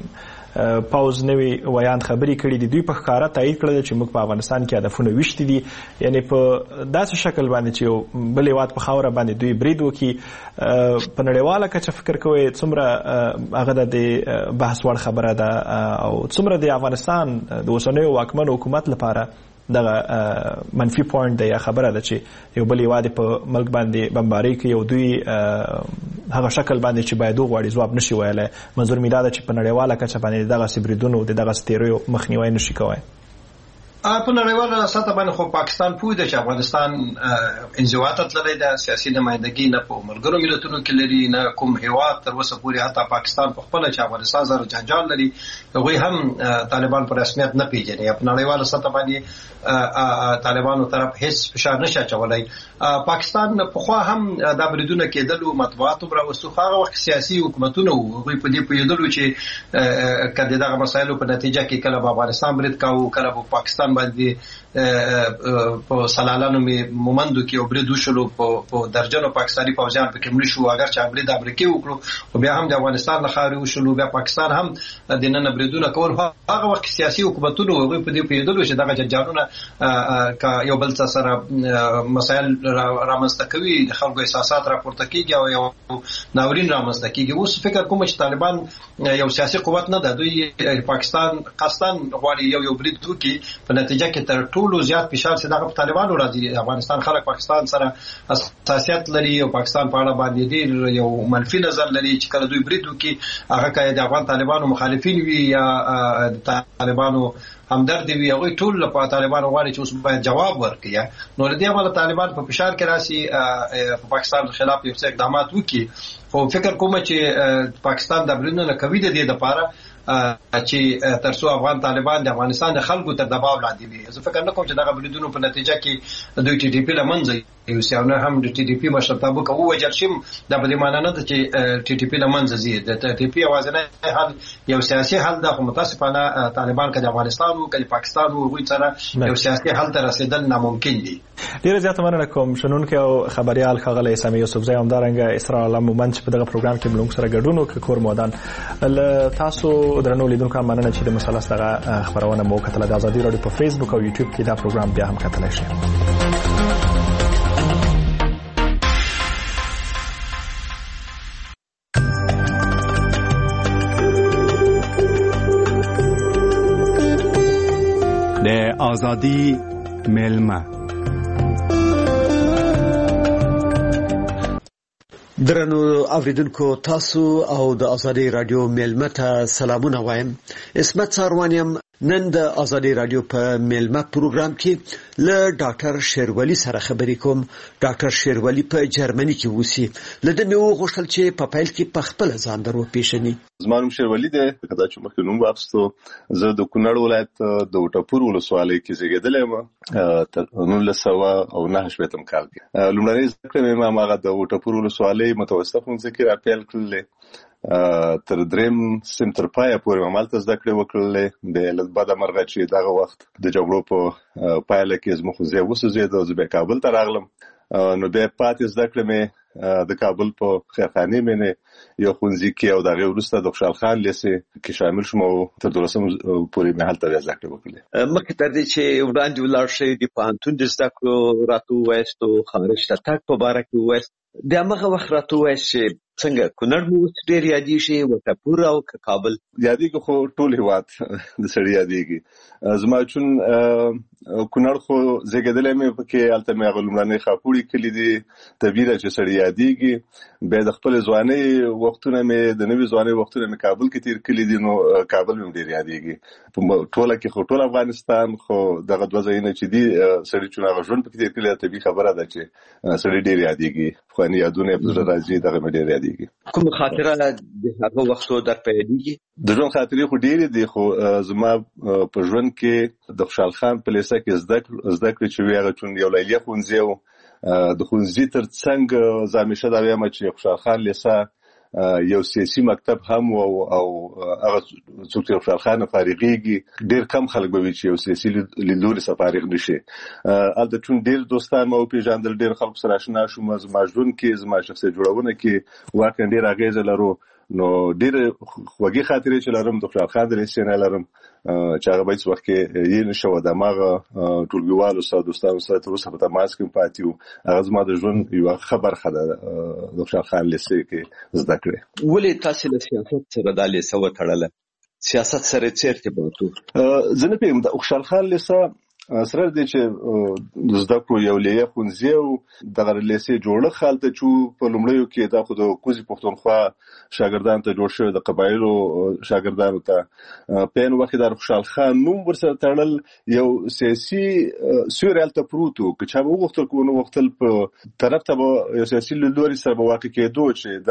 پاوز نوی ویان خبري کړي دي دوی په ښکارا تایید کړل چې موږ په افغانستان کې هدفونه وشتي دي یعنی په داسې شکل باندې چې بل هیواد په خاوره باندې دوی برید وکړي په نړیواله کچه فکر کوي څومره هغه د بحث وړ خبره ده او څومره د افغانستان د اوسنیو واکمن حکومت لپاره دغه منفي پوینټ دی یا خبره ده چې یو بل هیواد په ملک باندې بمباري کوي او دوی هغه شکل باندې چې باید وغواړي ځواب نشي ویلای. منظور می دا ده چې په نړیواله کچه باندې دغه سبریدونو د دغه ستیریو مخنیوي نشي کوي.
په نړیواله سطح باندې خو پاکستان پوه دی چې افغانستان انزوا ته تللی ده سیاسي نمائندګي نه په ملګرو ملتونو کې لري نه کوم هیواد تر اوسه پورې حتی پاکستان په خپل چې افغانستان سره جنجال لري هغوی هم طالبان په رسمیت نه پیژني. په نړیواله سطح باندې طالبانو طرف هیڅ فشار نشي اچولی. پاکستان پخوا هم دا بریدونه کېدل او مطبوعات هم راوستو هغه وخت سیاسي حکومتونه هغوی په دې پوهېدلو چې که دغه مسایلو په نتیجه کې کله به افغانستان برید کوو کله به پاکستان باندې په سلالانو مومندو کې برید وشلو په درجنو پاکستاني پوځیان پکې مړه شو اگر چې برید امریکای وکړو او بیا هم د افغانستان نه خاري وشلو بیا پاکستان هم د نن بریدونه کول هغه وخت سیاسي حکومتونو هغوی په دې پیدلو چې دغه جنجالونه یو بل څه سره مسایل رامنځته کوي د خلکو احساسات راپورته کیږي او یو ناورین رامنځته کیږي. اوس فکر کوم چې طالبان یو سیاسي قوت نه ده دوی پاکستان قصداً غواړي یو برید وکړي په نتیجه کې تر ټولو زیات فشار چې دغه طالبانو راځي. افغانستان خلک پاکستان سره حساسیت لري او پاکستان په اړه باندې ډېر یو منفي نظر لري چې کله دوی برید وکړي هغه که د افغان طالبانو مخالفین وي یا طالبانو همدرد وي هغوی ټول لپاره طالبان غواړي چې اوس باید جواب ورکړي. نو له دې امله طالبان په فشار کې راشي په پاکستان خلاف یو څه اقدامات وکړي. خو فکر کوم چې پاکستان د بریدونو کوي د دې لپاره چې ترڅو افغان طالبان د افغانستان د خلکو تر دباو لاندې وي. زه فکر نه کوم چې دغه بریدونو په نتیجه کې دوی ټي ټي پی لمنځه یوسي او نه هم د ټي ټي پی مشرتابه کوو وجل شم دا په دې معنی نه ده چې ټي ټي پی لمنځه ځي. د ټي ټي پی اوازنه حل یو سیاسي حل ده خو متاسفانه طالبان کله افغانستان او کله پاکستان او غوي سره یو سیاسي حل ته رسیدل ناممکن دي.
ډیره زیاته مننه کوم شنونکو او خبريال ښاغلی سامي یوسف زئی همدارنګه اسرار الله مومند په دغه پروګرام کې موږ سره ګډون وکړ. کور مودان تاسو درنو لیدونکو مننه چې د مسلس دغه خبرونه مو کتل. د ازادي رادیو په فیسبوک او یوټیوب کې دا پروګرام بیا هم کتلای شئ.
د ازادي ملما
درنو اوریدونکو تاسو او د ازادي رادیو ملما ته سلامونه وایم. اسمت ساروانیم نن د ازادي رادیو په ملما پروګرام کې له ډاکټر شیرولی سره خبرې کوم. ډاکټر شیرولی په جرمني کې اوسي. لده مې وغوښتل چې په پیل کې په خپل ځان درو پیژني.
زما نوم شیرولی دی. کدا چې مخکې نوم واخستو زه د کونړ ولایت د وټپور ولسوالۍ کې زیږیدلی یم تر 1909 کال کې. لومړنۍ زده کړې مې هغه د وټپور ولسوالۍ متوسطه ښوونځي کې راپیل کړلې. تر دریم سیم تر پایه پورې مالته زده کړې وکړلې. د بده مرغه چې دغه وخت د جګړو په پایله کې زموږ ځای وسوځېد او زه بیا کابل ته راغلم. نو بیا پاتې زده کړې مې د کابل په خیرخانې مې یو ښوونځي کې او دغه وروسته د خوشحال خان لیسې کې شامل شوم او تر 12 پورې مې هلته زده کړې وکړلې.
مخکې تر دې چې وړاندې ولاړ شئ د پوهنتون د زده کړو راته ووایاست او خارج ته تګ په باره کې ووایاست. د همغه وخت راته ووایاست چې څنګه کونړ مو ډېر یادېږي وټپور او کابل
یادېږي. خو ټول هېواد د سړي یادېږي. زما چون کونړ خو زیږېدلی مې پکې هلته مې هغه لومړنۍ خاپوړي کلي دي طبیعي ده چې سړي یادېږي. بیا د خپلې ځوانۍ وختونه مې د نوې ځواني وختونه مې کابل کې تیر کړي دي نو کابل مې ډېر یادېږي په ټوله کې خو ټول افغانستان خو دغه دوه ځایونه چې دي سړي چونه ژوند پکې تیر کړي طبيعي خبره ده چې سړي ډېر یادېږي خو نه یادونه په راځي دغه مې ډېر یادېږي.
کوم خاطره د هغه وختو در په یادېږي؟
د ژوند خاطرې خو ډېرې دي خو زما په ژوند کې د خوشحال خان په لیسه کې زده کړې چې هغه چون یو لیلیه ښوونځی و د ښوونځي تر څنګ زه همیشه دا وایم چې خوشحال خان لیسه یو سیاسي مکتب هم او هغه څوک چې خوشحال خان فارغېږي ډېر کم خلک به وي چې یو سیاسي لیدلوري څخه فارغ نشي. هلته چون ډېر دوستان ما وپېژندل ډېر خلکو سره اشنا شوم زما ژوند کې زما شخصیت جوړونه کې واقعا ډېر اغېزه لرو نو ډېر خوږې خاطرې چې لرم د خوشحال خان د لیسې نه لرم چې هغه به هېڅ وخت کې یې نه شوه د هماغه ټولګیوالو سره دوستانو سره تر اوسه په تماس کې پاتې وو هغه زما د ژوند یوه ښه برخه ده د خوشحال خان لیسې کې زده کړې.
ولې تاسې له سیاست سره دا لیسه وتړله؟ سیاست سره څه ارتباط و؟
زه نه پوهېږم د خوشحال خان لیسه سره دی چې د زده کړو یو لیه ښوونځی او دغه لیسې جوړښت هلته چې په لومړیو کې دا خو د کوزي پښتونخوا شاګردانو ته جوړ شوی د قبایلو شاګردانو ته په یو وخت د خوشحال خان نوم ورسره تړل یو سیاسي سیوری هلته پروت و که چا به وغوښتل که ونه غوښتل په طرف ته به یو سیاسي لیدلوري سره به واقع کېدو چې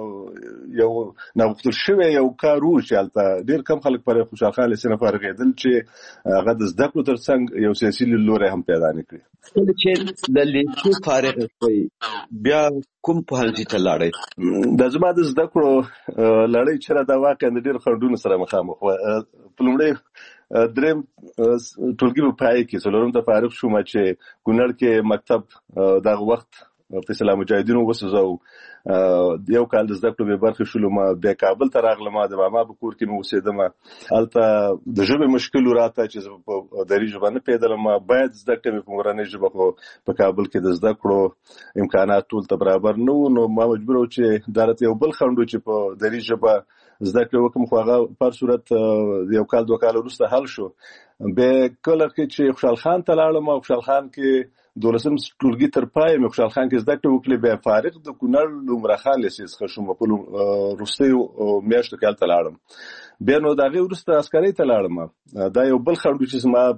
دا یو ناغوښتل شوی یو کار و چې هلته ډېر کم خلک پر خوشحال خان لیسې نه فارغېدل چې هغه د زده کړو تر څنګ یو سیاسي لیدلوری هم پیدا نه کړي.
کله چې د لیسې فارغ شوئ بیا کوم پوهنځي ته لاړئ؟
د زما د زده کړو لړۍ چېرې دا واقعا د ډېرو خنډونو سره مخامخ وه. په لومړی درېیم ټولګي په پای کې څلورم ته فارغ شوم چې کونړ کې مکتب دغه وخت فیصله مجاهدینو وسوځو یو کال د زده کړو بې برخې شولم بیا کابل ته راغلم د ماما په کور کې مې اوسېدم هلته د ژبې مشکل و راته چې زه په دري ژبه نه پوهېدلم باید زده کړم په مورنۍ ژبه خو په کابل کې د زده کړو امکانات ټول ته برابر نه وو نو ما مجبور وم چې دا راته یو بل خنډ و چې په دري ژبه زده کړې وکړم خو هغه په هر صورت یو کال دوه کاله وروسته حل شو. بیا کله چې خوشحال خان ته لاړم او خوشحال خان کې 12 ټولګي تر پای مې خوشحال خان کې زده کړې وکړې بیا فارغ د کونړ د عمره خان لیسې څخه شوم په وروستیو میاشتو کې هلته لاړم. بیا نو د هغې وروسته عسکرۍ ته لاړم دا یو بل خنډ و چې زما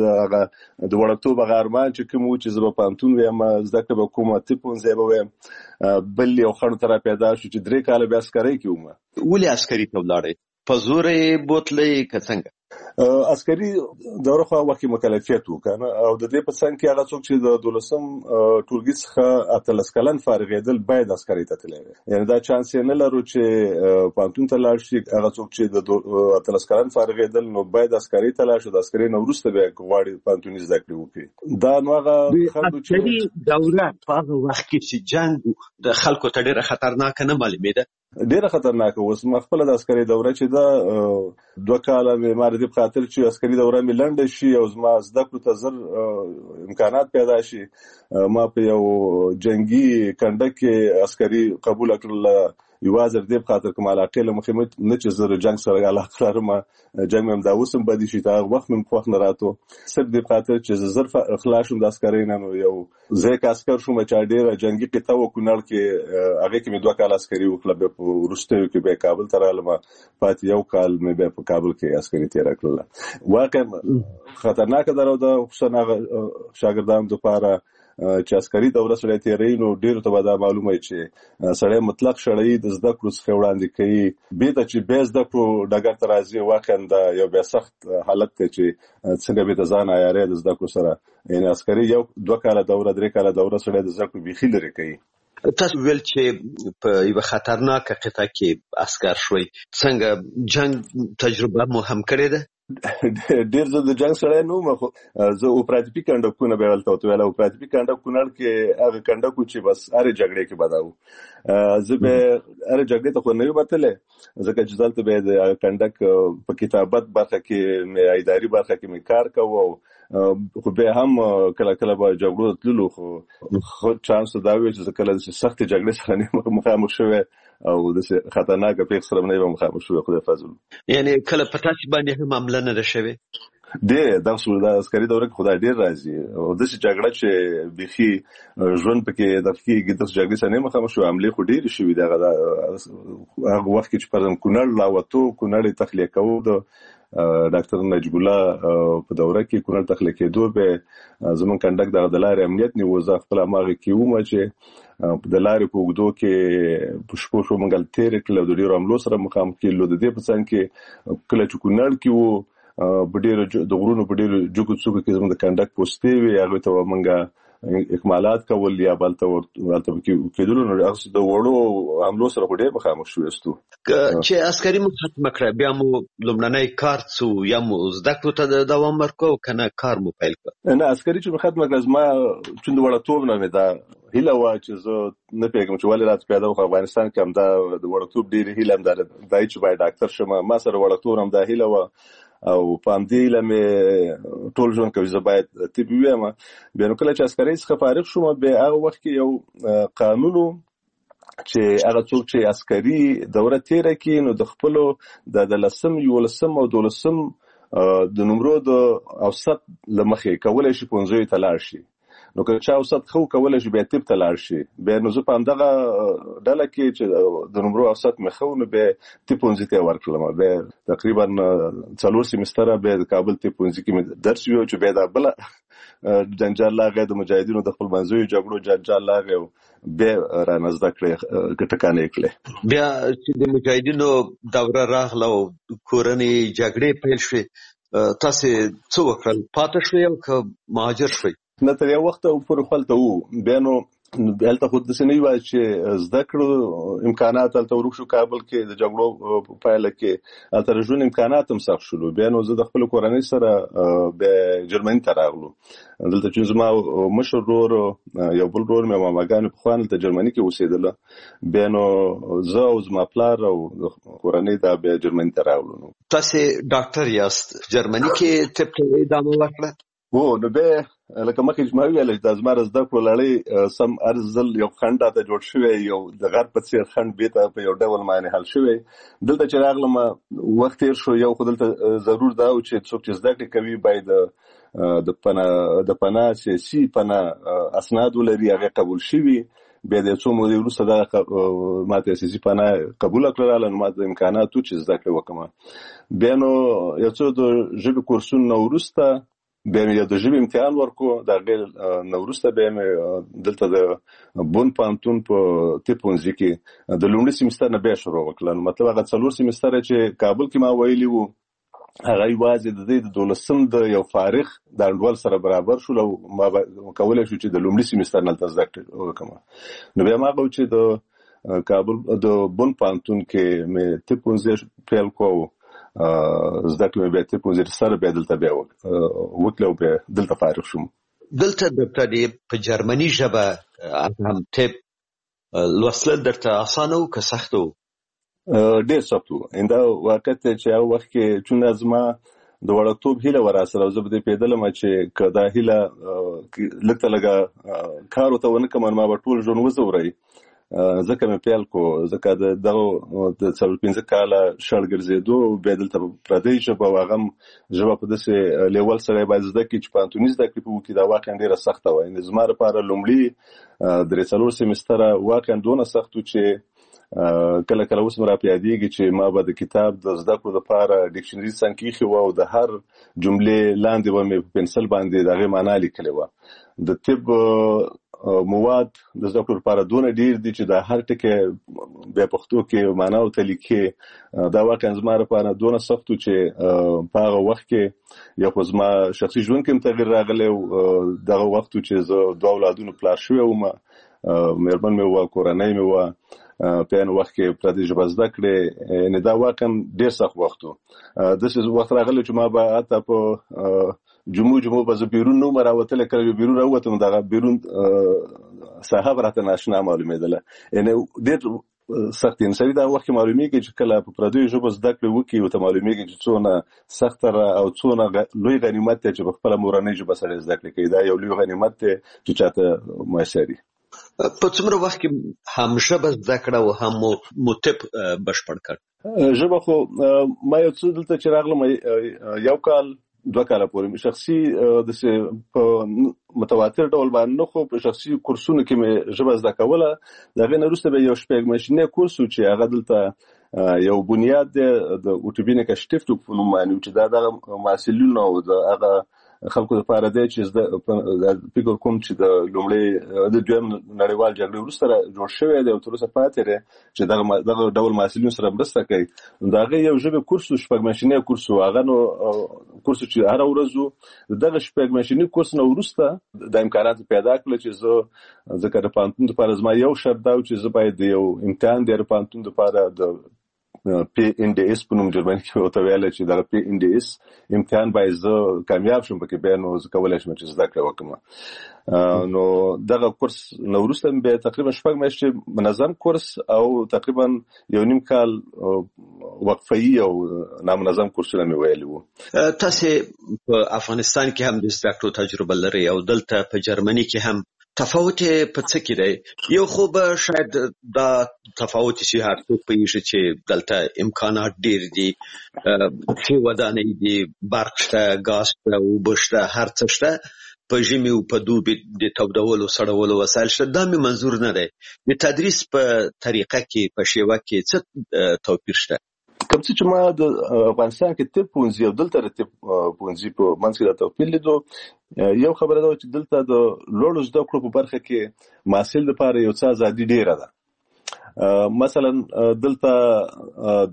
د وړکتوب هغه ارمان چې کوم و چې زه به پوهنتون ویم زده کړه به کوم طب ښوونځی به ویم بل یو خنډ ته را پیدا شو چې 3 کاله بیا عسکرۍ کې وم.
ولې عسکرۍ ته ولاړئ؟ په زور یې بوتلئ که څنګه؟
عسکري دوره خو وخت مکلفیت وکنه او د دې په څنګ کې هغه څوک چې د 12 ټولګي څخه 13 کلن فارغېدل باید عسکري ته تللی یعنی دا چانس یې نه لرو چې پوهنتون ته لاړ شي هغه څوک چې د 13 کلن فارغېدل نو باید عسکري ته لاړ شي د عسکري نه وروسته بیا غواړي پوهنتوني زده کړې وکړي. دا نو هغه خلکو
چې دوره په هغه وخت کې چې جنګ د خلکو ته ډېره خطرناکه نه معلومېده؟
ډېره خطرناکه اوس ما خپله د عسکري دوره چې ده 2 کاله مې ما د دې په خاطر چې عسکري دوره مې لنډه شي او زما زده کړو ته زر امکانات پیدا شي ما په یو جنګي کنډک کې عسکري قبوله کړله یوازې د دې په خاطر کوم علاقې له مخې نه چې زه د جنګ سره علاقه لرم جنګ مې همدا اوس هم بدي شي تا وخت مې خوښ نه راته صرف دې په خاطر چې زه زر خلاص شوم د عسکرۍ نه نو یو زه یک عسکر شوم چې ډېره جنګي قطعه و کونړ کې هغې کې مې 2 کال عسکري وکړه بیا په وروستیو کې بیا کابل ته راغلم پاتې یو کال مې بیا په کابل کې عسکري تېره کړله. واقعا خطرناکه ده د خصوصا هغه شاګردانو دپاره چې عسکري دوره سړی تېروي نو ډېرو ته به دا معلومه وي چې سړی مطلق شړی د زده کړو څخه وړاندې کوي بېرته چې بیا زده کړو ډګر ته راځي واقعا دا یو بیا سخت حالت دی چې څنګه بېرته ځان عیاروي د زده کړو سره یعنې عسکري 2 کاله دوره 3 کاله دوره سړی د زده کړو بیخي لرې کوي.
تاسو ویل چې په یوه خطرناکه قطعه کې عسکر شوئ څنګه جنګ تجربه مو هم کړې ده؟
ډېر زه د جنګ سړی نه وم خو زه اوپراتیفي کنډکونه به یې هلته ورته ویل اوپراتیفي کنډک کونړ کې هغه کنډک و چې بس هرې جګړې کې به دا و زه به هرې جګړې ته خو نه یم وتلی ځکه چې دلته به یې د کنډک په کتابت برخه کې مې اداري برخه کې مې کار کوو خو بیا هم کله کله به جګړو ته تللو خو چانس دا وی چې زه کله سختې جګړې سره نه مخامخ شوی او داسې خطرناکه پیښې سره نه یم مخامخ شوی خدای فضل.
یعنې کله په تاسې باندې هم حمله نه ده شوې؟
د عسکري دوره کې خدای ډیر راځي او د جګړه چې بيخي ژوند پکې د کېږي د جګړې سره مخامخ شو عملي خو ډیر شوې دغه هغه وخت کې چې پرم کونړ لاوتو کونړ تخلیه کوو د ډاکټر نجیب الله په دوره کې کونړ تخلیه کېدو به زمون کنډک د لارې امنیت نیوزه خپل ماغه کې ومه چې د لارې په وګدو کې پښپو شو منګل تیر کله د ډیرو عملو سره مخامخ کې لود دې په څنګه کې کله چې کونړ کې وو بډیر د غرونو بډیر جوګو څوک کې زمون د کنډک پوسټي وی هغه ته منګه اکمالات کول یا بلته کېدل نو د وړو عملو سره ډېر مخامخ شوستو
چې عسکري مخاطبه کړ بیا مو لومړنۍ کار څو یا مو زده کړو ته دوام ورکو کنه کار مو پیل کړ
نه عسکري چې مخاطبه کړ ما چې د وړتوب نه دا هیله وا چې زه نه پیګم چې ولې راځي پیدا په افغانستان کې هم دا د وړتوب ډېر هیله هم دا دای چې باید ډاکټر شمه ما سره وړتوب هم دا هیله وا او په دې لمه ټول ژوند کوي زه باید طب ویم بیا نو کله چې عسکري څخه فارغ شوم به هغه وخت کې یو قانون چې هغه څوک چې عسکري دوره تیر کړي نو د خپل د لسم یو لسم او دولسم د نمرو د اوسط لمخې کولای شي 15 ته لاړ شي نو که چا اوسط خو کولای شي بیا طب ته لاړ شي بیا نو زه په همدغه ډله کې چې د نمرو اوسط مخو نو به طب 15 ته ورکړم به تقریبا 4 سیمستر به د کابل طب 15 کې درس یو چې به دا بل جنجال لاغه د مجاهدینو د خپل منځوي جګړو جنجال لاغه به را نزد کړې ګټکانې کړې
بیا چې د مجاهدینو دوره راغله او کورنۍ جګړې پیل شوې تاسو څه وکړل پاتې شوې او که مهاجر شوې
نه تر یو وخت پر خپلته وو بیا نو دلته خود د سنې وای چې زده کړو امکانات تلته ورو شو کابل کې د جګړو پایله کې تر ژوند امکانات هم سخت شول بیا نو زه د خپل کورنۍ سره به جرمني ته راغلو دلته چې زما مشر ورور یو بل ورور مې ماماګان په خوان ته جرمني کې اوسېدل بیا نو زه او زما پلار او کورنۍ دا به جرمني ته راغلو
تاسو ډاکټر یاست جرمني کې طب ته ادامه ورکړه
وو نو به لکه مخکې جمعوي ویل د ازمار زده کړو لړۍ سم ارزل یو خند ته جوړ شوی یو د غرب په څیر خند بیت په یو ډول معنی حل شوی دلته چې راغلم وخت تیر شو یو خدلته ضرور دا او چې څوک چې زده کړي کوي باید د پناه سیاسي پناه اسناد ولري هغه قبول شي بیا د څو مودې وروسته دا ماته سیاسي پناه قبول کړل نو ماته امکانات چې زده کړي وکم بیا نو یو څو د ژبې کورسونو وروسته بیا مې د ژبې امتحان ورکو دا غیر نورسته بیا مې دلته د بون پانتون په طب 15 کې د لومړي سیمستر نه بیا شروع وکړل مطلب هغه 4 سیمستر چې کابل کې ما ویلی وو هغه یوازې د دې د 12 د یو فارغ د انډول سره برابر شو او ما کولای شو چې د لومړي سیمستر نه تزدکټ وکم نو بیا ما غو چې د کابل د بون پانتون کې مې طب 15 پیل کوو زده کړم به ته په سره به دلته بیا وکړو به دلته فارغ شوم
دلته د په جرمني ژبه هم طب لوستل درته اسانه او که سخت و
ډېر سخت و انده وخت چې هغه وخت کې چې زما د وړتوب هیله وراسره زه به پیدلم چې کدا هیله لکه لګه کار وته ونه کوم ما به ټول ژوند وزوري ځکه مې پیل کو ځکه د 15 کاله شړګرزیدو به دلته پردی ژبه واغم ژبه په داسې لیول سره باید زده کړي چې پانتونیز زده کړي په وکي دا واقعا ډیره سخته وای نه زما لپاره لومړی درې څلور سیمستر واقعا دونه سخت چې کله کله اوس مرا پیادېږي چې ما به د کتاب د زده کړو لپاره ډکشنري څنګه خو او د هر جملې لاندې به مې په پنسل باندې دغه معنی لیکلې و د طب مواد د زده کړو لپاره دونه ډیر دي چې د هر ټکي به پښتو کې معنی او تلیکې دا واقعا زما لپاره دونه سخت چې په هغه وخت کې یو زما شخصي ژوند کې تغیر راغلی دغه وخت چې زه دوه اولادونو پلار شوی وم مېرمن مې و کورنۍ مې و په ان وخت کې پردي ژبه زده کړې نه دا واقعا ډیر سخت وخت و د څه وخت راغلی چې ما به حتی په جمعو په بیرون نو مراوتل کړو بیرون راوته دغه بیرون صاحب راته ناشنا معلومېدله ان ډېر سخت انساني دا وخت معلومیږي چې کله په پردي ژبه زده کړو وکي او ته معلومیږي چې څونه سخت او څونه لوی غنیمت ته چې په خپل مورنۍ ژبه سره زده کړي دا یو لوی غنیمت ته چې چاته میسري
په څومره وخت کې هم ژبه زده کړه او هم متب بشپړ کړ
ژبه خو ما یو څه دلته چې راغلم یو کال 2 کاله پورې شخصي د متواتر ډول باندې خو په شخصي کورسونو کې مې ژبه زده کوله. دا غي نورسته به یو شپږ ماشینه کورس چې هغه دلته یو بنیاد د اوټوبینه کشتفت په نوم باندې چې دا د محصلینو او د هغه خلکو لپاره دی چې فکر کوم چې د لومړی د دویم نړیوال جګړې وروسته جوړ شوی دی او تر اوسه پاتې دی چې دغه ډول محصلینو سره مرسته کوي. دا غي یو ژبه کورس شپږ ماشینه کورس هغه نو کورس چې هر ورځ دغه شپږ ماشینه کورس نو وروسته د امکانات پیدا کړل چې زه ذکر پانتون لپاره زما یو شرط دا چې زه باید یو امتحان د پانتون لپاره د PNDS په نوم جرمني کې وته ویل چې دا PNDS امتحان باید زه کامیاب شم پکې به نو زه کولای شم چې زده کړم وکم. نو دغه کورس نو وروسته به تقریبا شپږ میاشتې منظم کورس او تقریبا یو نیم کال وقفي او نامنظم کورسونه مې ویلي وو.
تاسو په افغانستان کې هم د زده تجربه لرئ او دلته په جرمني کې هم تفاوت په څه کې دی؟ یو خو به شاید دا تفاوت شي هر څوک پوهیږي چې دلته امکانات ډیر دي، ښې ودانۍ دي، برق شته، ګاز شته، اوبه شته، هر څه شته. په ژمي او په دوبي د تودولو سړولو وسایل شته. دا مې منظور نه دی. د تدریس په طریقه کې په شیوه کې څه توپیر شته؟
کوم چې ما د افغانستان کې طب پونځي او دلته د طب پونځي په منځ کې د توپیر لیدو. یو خبره ده چې دلته د لوړو زده کړو په برخه کې محصل لپاره یو څه ازادي ډیره ده. مثلا دلته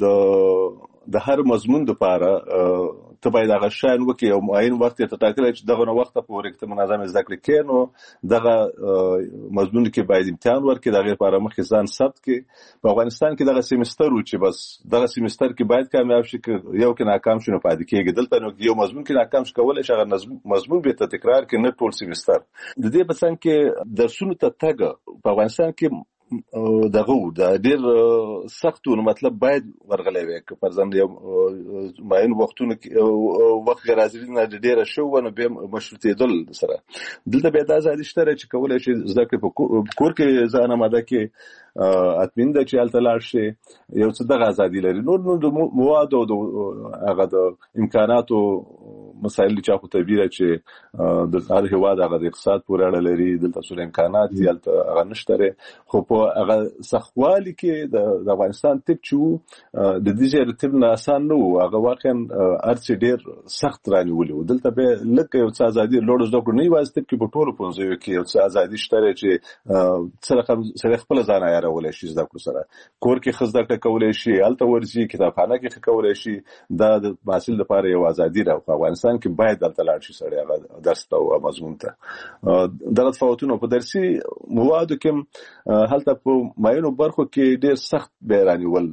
د هر مضمون لپاره ته باید هغه شان وکړي او معین وخت ته ټاکلی چې دغه وخت پورې ته منظم زده کړې کې نو دغه مضمون کې باید امتحان ورکړي، دغه لپاره مخکې ځان ثبت کړي. په افغانستان کې دغه سیمستر و چې بس دغه سیمستر کې باید کامیاب شي، یو کې ناکام شي نو پاتې کېږي. دلته نو یو مضمون کې ناکام شي کولای شي هغه مضمون به تکرار کړي، نه ټول سیمستر. د دې په څنګ کې درسونو ته تګ په افغانستان کې دغه د ډیر سختو، مطلب باید ورغلی وي که فرضاً یو معین وختونو کې وخت غیر حاضري نه ډیره شو نو بیا مشروطیدل سره دلته بیا د ازادي شته چې کولای شي زده کړي په کور کې ځان آماده کړي، اطمینان د چې هلته لاړ شي، یو څه دغه ازادي لري. نور د مواد او د هغه د امکاناتو مسایل چې خو طبیعي چې د هر هیواد هغه د اقتصاد پورې اړه لري، دلته څو امکانات دي هلته هغه نشته. خو په هغه سختوالي کې د افغانستان طب چې د دې طب نه آسان نه و، هغه واقعا ارڅ ډیر سخت رانیولي و. دلته به لکه یو څه ازادي لوړ زده کړو نه یوازې طب کې په ټولو پوهنځیو کې یو څه ازادي شته چې سره خپل ځان عیارولی شي زده کړو سره. کور کې ښه زده کړه کولی شي، هلته ورځي کتابخانه کې ښه کولی شي. دا د محصل لپاره یو ازادي ده. په افغانستان کې باید دلته لاړ شي سړی هغه درس ته او مضمون ته. دغه تفاوتونه په درسي موادو کې هلته په معینو برخو کې ډیر سخت به رانیول.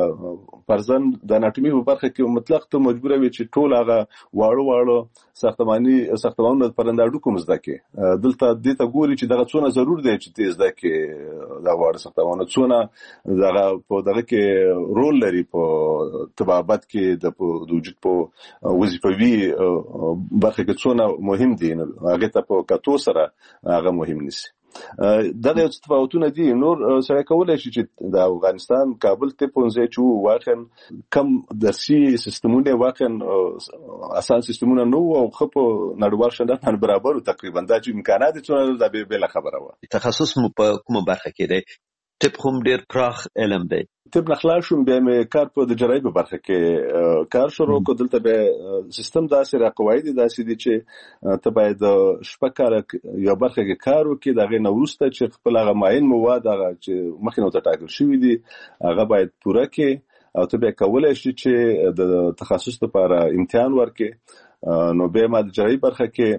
فرضاً د اناټومي په برخه کې مطلق ته مجبور وي چې ټول هغه واړه ساختمانونه پرنداډو کوم زده کړي. دلته دې ته ګوري چې دغه څونه ضرور دی چې تیز زده کړي، دا واړه ساختمانونه څونه دغه په دغه کې رول لري په طبابت کې، د وجود په وظیفوي برخه کې څونه مهم دي، هغه ته په کتو سره هغه مهم نشي. دغه تفاوتونه دي. نور سره کولای شي چې د افغانستان کابل ته پونځي چې واقعا کم درسي سیستمونه واقعا اسان سیستمونه نو او خپ نړیوال شندان برابر تقریبا دا چې امکانات څونه د بل خبره و.
تخصص مو په کومه برخه کې دی؟ طب هم ډیر پراخ علم دی.
طب نخلا شوم بیا مې کار په د جراحي په برخه کې کار شروع کو. دلته به سیستم داسې را قواعد داسې دي چې ته باید شپږ کال یو برخه کې کار وکړي، دغه نو وروسته چې خپل هغه معین مواد هغه چې مخکې نو ټاکل شوی دي هغه باید پوره کړي او ته به کولای شي چې د تخصص لپاره امتحان ورکړي. نو به ما د جراحي برخه کې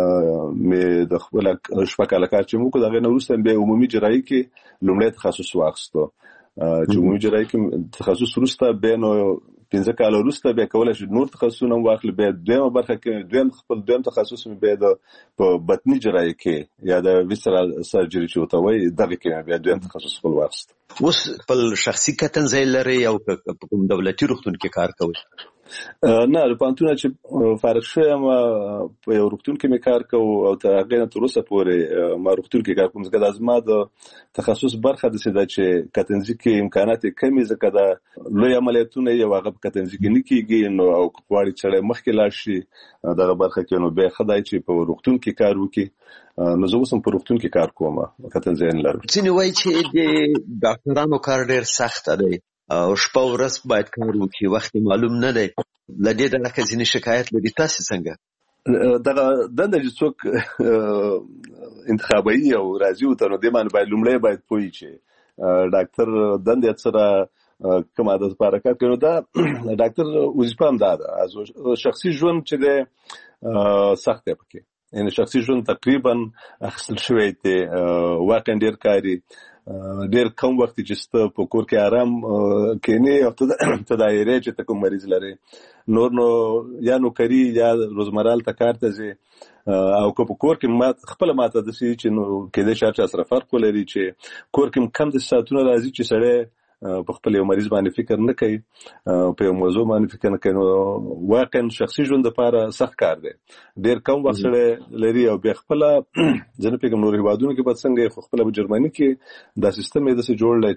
مې د خپل شپږ کال کار چې موږ دغه نو وروسته به عمومي جراحي کې لومړی تخصص واخیستو. چې عمومي جراحي کې تخصص وروسته به نو 15 کال وروسته به کولای شي نور تخصصونه واخلي. به دویمه برخه کې دویم تخصص مې به د بطني جراحي کې یا د ویسرال سرجري چې وته وي دغه کې به دویم تخصص خپل واخیست.
اوس خپل شخصي کتنځای لري او کوم دولتي روغتون کې کار کوي؟
نه د پانتونه چې فارغ شوم په یو روغتون کې مې کار کوم او تر هغه نه تر اوسه پورې ما روغتون کې کار کوم ځکه د ازما د تخصص برخه د سده چې کتنځي کې امکانات کمی ځکه د لوی عملیاتونه یو هغه کتنځي کې نه کیږي نو او قواړي چې مخکې لاړ شي دغه برخه کې نو به خدای چې په روغتون کې کار وکړي نو زه اوسم په روغتون کې کار کوم کتنځي نه لرم.
ځینې وایي چې د ډاکټرانو کار ډېر سخت دی او شپه ورځ باید کار وکړي وخت معلوم نه دی لدې د لکه ځینې شکایت لري تاسو څنګه
دغه دنده چې څوک انتخابي او راځي او تر دې باندې باید لومړی باید پوي چې ډاکټر دنده سره کومه د حرکت کوي دا ډاکټر وظیفه هم ده شخصي ژوند چې ده سخت دی پکې ان شخصي ژوند تقریبا اخصل شوی دی واقعا ډیر کاری ډیر کم وخت چې ست په کور کې آرام کینی او ته دایره چې ته کوم مریض لري نو یا نو کری یا روزمرال ته کار ته زی او کو په کور کې ما خپل ماته د سې چې نو کې د شاته سره فرق لري چې کور کې کم د ساعتونو راځي چې سړی په خپل یو مریض باندې فکر نه کوي په یو موضوع باندې فکر نه کوي نو واقعا شخصي ژوند لپاره سخت کار دی ډیر کم وخت سره لري او به خپل ځنه پیغام نور هیوادونو کې په څنګه خپل په جرمني کې دا سیستم یې د څه جوړل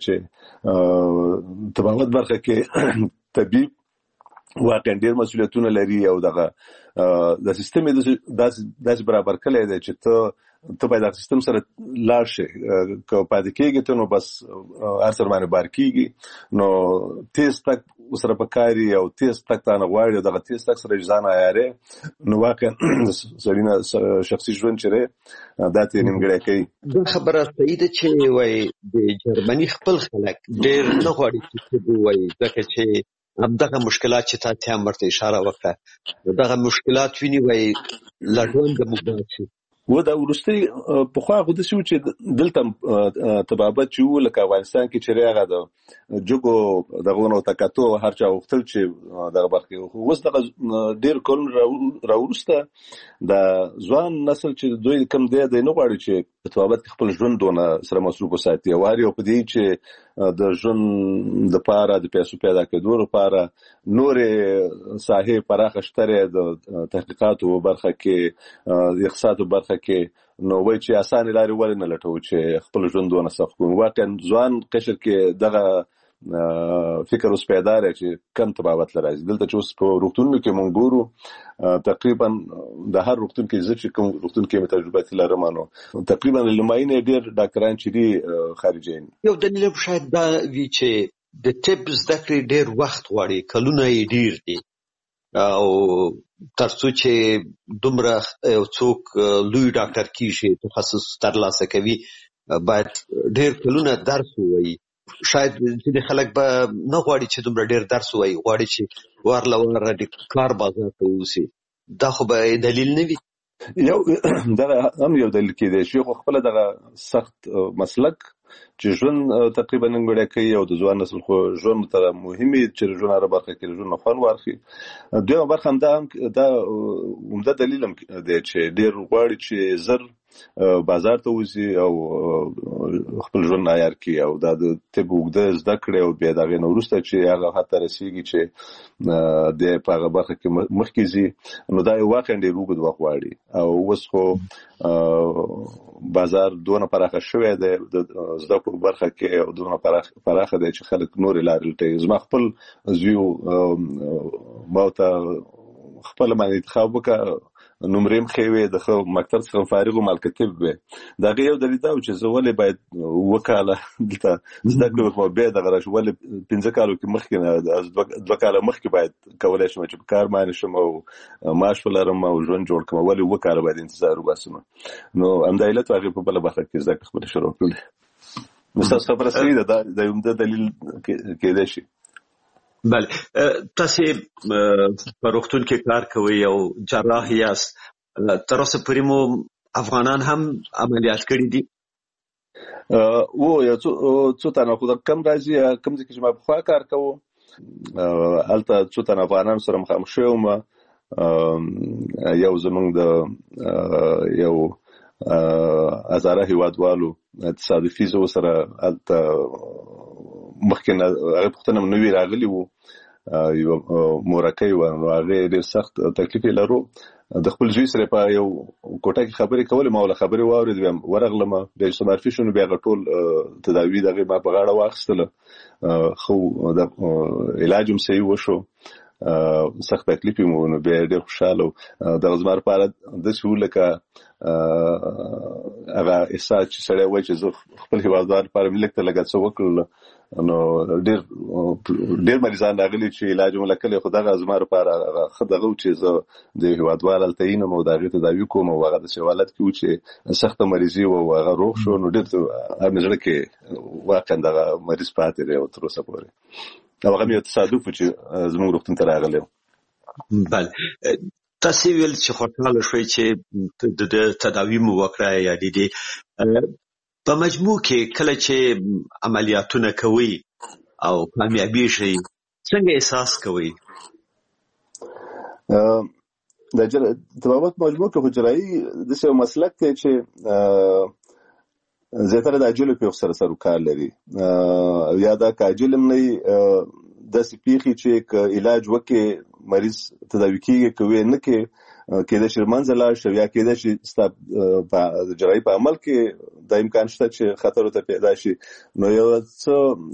چې تبعات برخه کې طبيب واقعا ډیر مسؤلیتونه لري او دغه د سیستم یې د برابر کړی دی چې ته باید د سیستم سره لاړ شي که پاتې کېږي ته نو بس هر سر باندې بار کېږي نو تیز تک سره پکاري او تیز تک تانه غواړي دغه تیز تک سره ځان عیاره نو واقعا سړی شخصي ژوند چره دا ته نیمګړی کوي.
دا خبره صحیح ده چې وای د جرمني خپل خلک ډېر نه غواړي چې وای ځکه چې همدغه مشکلات چې تاسو هم ورته اشاره وکړه دغه مشکلات ویني وای لټون د مبارک
و دا ورستي په خو هغه د شو چې دلته تبابت چې لکه افغانستان کې چې راغی د جوګو دغه نو تکاتو هر چا وختل چې دغه برخه اوس دغه ډیر کول راورسته د ځوان نسل چې دوی کم دی نه غواړي چې تبابت خپل ژوند دونه سره مصروف وساتي او واري په دې چې د ژوند د پاره د پیسو پیدا کېدو لپاره نور ساحه پراخه شتره د تحقیقاتو برخه کې اقتصاد برخه کې نو وای چې اسانه لاري ول نه لټو چې خپل ژوندونه سخت کوم واقعا ځوان قشر کې دغه فکر اوس پیدا لري چې کم تبعات لري دلته چې اوس په روغتونونو کې مونږ ګورو تقریبا د هر روغتون کې چې کوم روغتون کې تجربه لرم نو تقریبا لماینه ډیر ډاکټران چې دي خارجین
یو دلیل شاید دا وی چې د طب زده کړې ډیر وخت غواړي کلونه یې ډیر دي او ترڅو چې دومره یو څوک لوی ډاکټر کیږي تخصص ترلاسه کوي باید ډیر کلونه درس ووایي شاید ځینې خلک به نه غواړي چې دومره ډیر درس ووایي غواړي چې وارله واره د کار بازار ته ووسي دا خو به دلیل نه وي
یو دغه هم یو دلیل کېدای شي خو خپل دغه سخت مسلک چې ژوند تقریبا نګړې کوي او د ځوان نسل خو ژوند تر مهمه چې ژوند را برخه کې ژوند خوان ورخي دوی برخه هم دا عمده دلیل هم دی چې ډیر غواړي چې زر بازار ته وځي او خپل ژوند عیار کړي او دا د طب وګړه زده کړي او بیا دغه نورسته چې هغه حتی رسیږي چې د په برخه کې مخکې نو دا یو واقعا ډیر وګړه وخت غواړي او اوس خو بازار دونه پراخه شوی دی د زده کړو برخه کې او دونه پراخه دی چې خلک نور لارې لټوي زما خپل زیو ماته خپل باندې انتخاب وکړ نمرم خوي د خو مکتب څخه فارغ مال کتب به دا یو دلیل دا چې زه ولې باید وکاله دلته زده کړو په به دغه راش ولې 15 کالو کې مخکې نه 2 کاله مخکې باید کولای شم چې کار باندې شم او معاش ولرم او ژوند جوړ کړم ولې وکاله باید انتظار وباسم نو همدایله توغه په بل برخه کې زده خپل شروع کړل مستاسو خبره صحیح ده دا یو دلیل کېدای شي.
بله تاسو په روغتون کې کار کوئ او جراح یاست تر اوسه پورې مو افغانان هم عملیات کړي دي
او یو څو تنه خو کم راځي کم ځکه چې ما په خوا کار کوم الته څو تنه افغانان سره مخامخ شوم یو زمونږ د یو ازاره هیوادوالو تصادفي زو سره الته مخکې هغه پښتنه نوې راغلی وو یو مورکۍ و نو هغه ډېر سخت تکلیف لرو د خپل ځوی سره په یو کوټه کې خبرې کولې ما ول خبرې واورېدم ورغلم د سمارفي شنو بیا ټول تداوی دغه ما په غاړه واخیستله خو د علاج هم صحیح وشو سخت تکلیف مو نو بیا ډېر خوشاله د زمار په اړه د سهول لکه هغه احساس چې سړی وایي چې زه خپل هیوادوال لپاره ملک ته لږ څه وکړل نو ډېر مریضان راغلي چې علاج مو لکلی خو دغه زما لپاره ښه دغه و چې زه د هیوادوال هلته ینم او د هغې تداوي کوم او هغه داسې حالت کې و چې سخته مریضي و او هغه روغ شو نو ډېر مې زړه کې واقعا دغه مریض پاتې دی او تر اوسه پورې او هغه مې تصادف و چې زموږ روغتون ته راغلی و.
بله تاسې ویل چې خوشحاله شوئ چې د تداوي مو وکړه یا د دې په مجموع کې کله چې عملیاتونه کوئ او کامیابیږئ څنګه احساس کوئ؟
د طبابت مجموع کې خو جراحي داسې یو مسلک دی چې زیاتره د عاجلو پیښو سره کار لري یا دا که عاجل هم نه وي داسې پیښې چې که علاج وکړې مریض تداوي کېږي که ویې نه کړې کېدای شي له منځه لاړ شي یا کېدای شي ستا د جراحي په عمل کې دا امکان شته چې خطر ورته پیدا شي نو یو څه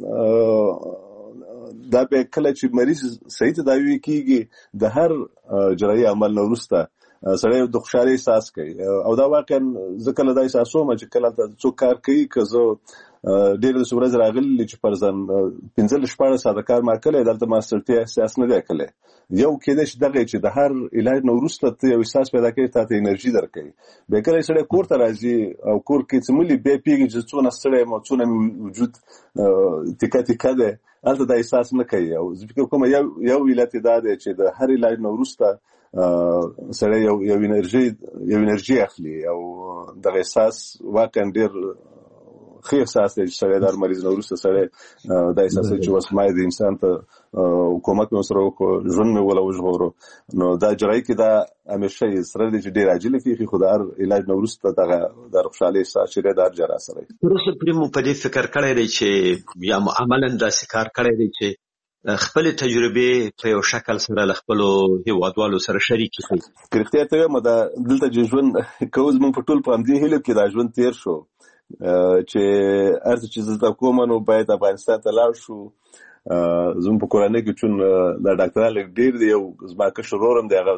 دا بیا کله چې مریض صحیح تداوي کېږي د هر جراحي عمل نه وروسته سړی د خوشحالۍ احساس کوي او دا واقعا زه کله دا احساسوم چې کله څوک کار کوي که زه ډېر داسې ورځې راغلي چې فرضاً 15-16 ساعته کار ما کلی دلته ما ستړتیا احساس نه دی کلی یو کېدای شي دغه چې د هر علاج نه وروسته ته یو احساس پیدا کوي تا ته انرژي درکوي بیا کله سړی کور ته راځي او کور کې څه ملي بیا پیږي چې څونه ستړی یم او څونه مې وجود تیکه تیکه دی هلته دا احساس نه کوي او زه فکر کوم یو علت دا دی چې د هر علاج نه وروسته سړی یو انرژي اخلي او دغه احساس واقعا ډېر ښه احساس دی چې سړی د هر مریض نه وروسته سړی دا احساس دی چې اوس ما د انسان ته کومک مې ورسره وکړو ژوند مې وله وژغورو نو دا جراحي کې دا همیشه یې سره دی چې ډېر عاجله کېږي خو د هر علاج نه وروسته دغه د خوشحالۍ احساس چې دی د هر جراح سره وي.
وروسته پرې مو په دې فکر کړی دی چې یا مو عملاً داسې کار کړی دی چې خپل تجربې په یو شکل سره له خپلو هیوادوالو سره شریکې کړئ؟
که رښتیا ته وایم دا دلته چې ژوند کوو زموږ په ټول په همدې هیلو کې دا ژوند تېر شو چې هر څه چې زده کوم نو باید افغانستان ته لاړ شو زموږ په کورنۍ کې چون دا ډاکټران لږ ډېر دی او زما کشر ورور هم دی هغه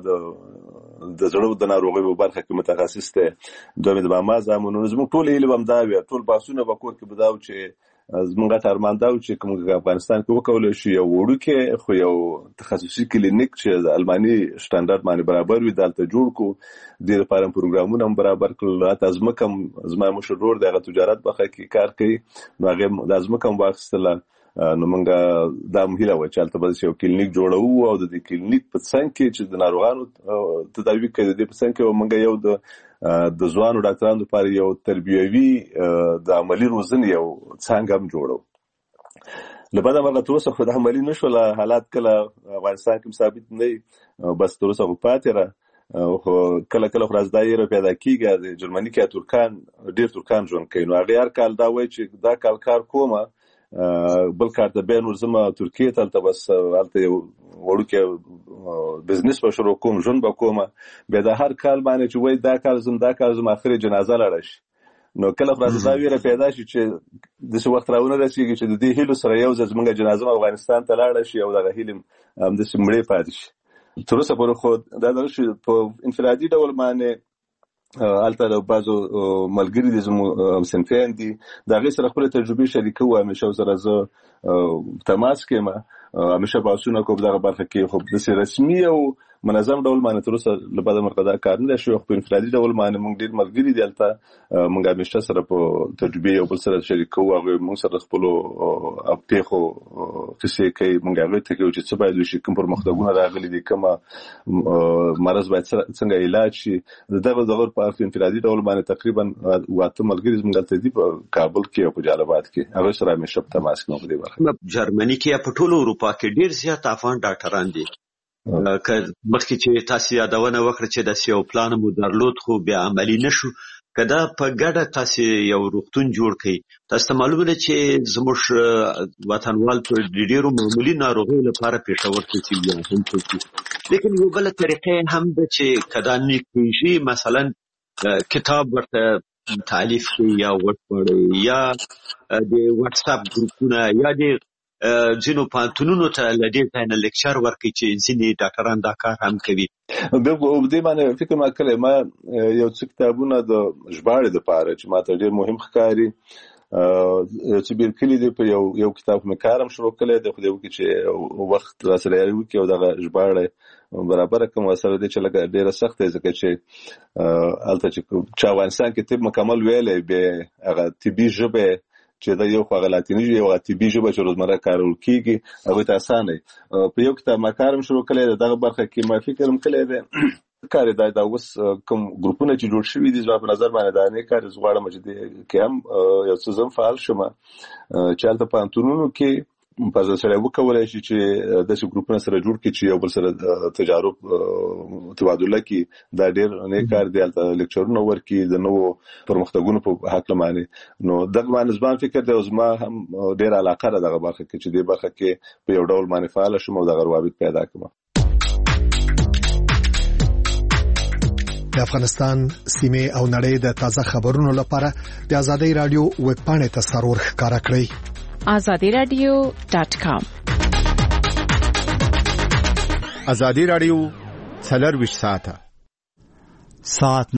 د زړه د ناروغیو په برخه کې متخصص دی دوی د ماما زامنو زموږ ټول هیلې به همدا وي ټول بحثونه به کور کې به دا و چې زموږ ته ارمان دا و چې کوم افغانستان کې وکولی شي یو وړوکی خو یو تخصصي کلینیک چې د الماني شټنډرډ باندې برابر وي دلته جوړ کړو دې لپاره پروګرامونه هم برابر کړل حتی ځمکه هم زما مشر ورور دی هغه تجارت برخه کې کار کوي نو هغې دا ځمکه هم واخیستله نو موږ دا هم هیله وه چې هلته به یو کلینیک جوړوو او د دې کلینیک په څنګ کې چې د ناروغانو تداوي کوي د دې په څنګ کې به موږ یو د ځوانو ډاکټرانو لپاره یو تربیوي د عملي روزنې یو څانګه هم جوړو له بعده هغه تر اوسه خو د عملي نه شوله حالات کله افغانستان کې ثابت نه وي بس تر اوسه خو پاتې را خو کله کله خو راځدا یې پیدا کېږي د جرمني کې ډېر ترکان ژوند کوي نو هغې هر کال دا وایي چې دا کال کار کومه بل کار ته بیا نور ځمه ترکیې ته هلته بس هلته یو وړوکی بزنس به شروع کوم ژوند به کومه بیا د هر کال باندې چې وایي دا کال ځم اخرې جنازه لاړه شي نو کله خو راته دا ویره پیدا شي چې داسې وخت راونه رسېږي چې د دې هیلو سره یو ځل زموږ جنازه افغانستان ته لاړه شي او دغه هیلې همداسې مړې پاتې شي تر اوسه پورې خو دا دغه شي په انفرادي ډول باندې هلته له بعضو ملګري دي زموږ همصنفیان دي د هغې سره خپلې تجربې شریکوو همیشه ورسره زه تماس کې یم همیشه بحثونه کوم دغه برخه کې خو داسې رسمي او منظم ډول باندې تر اوسه له بعده مرغه دا کار نه دی شوی خو په انفرادي ډول باندې موږ ډېر ملګري دي هلته موږ همیشه سره په تجربې یو بل سره شریکوو هغوی موږ سره خپلو پیښو قصې کوي موږ هغوی ته کوو چې څه باید وشي کوم پرمختګونه راغلي دي کومه مرض باید څنګه علاج شي د دغه په انفرادي ډول باندې تقریبا 8 ملګري زموږ هلته دي په کابل کې او په جلالاباد کې هغوی سره همیشه په تماس کې په دې برخه
جرمني کې یا په ټوله اروپا کې ډېر زیات افغان ډاکټران دي که مخکې چې تاسو یادونه وکړه چې داسې یو پلان مو درلود خو بیا عملي نه شو کدا په ګډه تاسو یو روغتون جوړ کړئ تاسو معلومه ده چې زموږ وطنوال په ډیرو معمولی ناروغیو لپاره پېښور کې چې هم کوي لیکن یو بل طریقې هم د چې کدا نیکوي مثلا کتاب ورته تالیف کوي یا ورته یا د واتس اپ ګروپونه یا د ځینو پانتونونو ته لدې ځای لیکچر ورکړي چې ځینې ډاکټران دا کار هم کوي.
بالکل دې باندې فکر ما کړی ما یو څه کتابونه د ژباړې لپاره چې ماته ډېر مهم ښکاري چې بالکل دې په یو کتاب مې کارم شروع کړی د خو دې وکړي چې وخت راسره یې وکړي او دغه ژباړه برابر کوم سره دې چې لکه ډېره سخت دی ځکه چې هلته چې چا افغانستان کې طب مکمل ویلی بیا هغه طبي ژبه چې دا یو خو غلطی نه یو طبي ژبه چې روزمره کارول کیږي هغه ته اسانه په یو کتاب ما کارم شروع کړی دغه برخه کې ما فکرم کړی دی کار دا اوس کوم ګروپونه چې جوړ شوي دي زما په نظر باندې دا نه کار زغواړم چې کې هم یو څه زم فعال شم چې هلته پانتونونو کې په سره وکولای شي چې د څو ګروپونو سره جوړ کړي چې یو بل سره تجارب تبادله کړي دا ډېر نه کار دی هلته لیکچرونه ورکړي د نوو پرمختګونو په حق باندې نو دغه باندې ځان فکر دی او زما هم ډېر علاقه ده دغه برخه کې چې دې برخه کې په یو ډول باندې فعال شم او دغه روابط پیدا کړم.
د افغانستان سیمه او نړۍ د تازه خبرونو لپاره د آزادۍ رادیو ویب پاڼې ته سرور ښکارا کړئ
azadiradio.com
آزادی رادیو 24 ساعته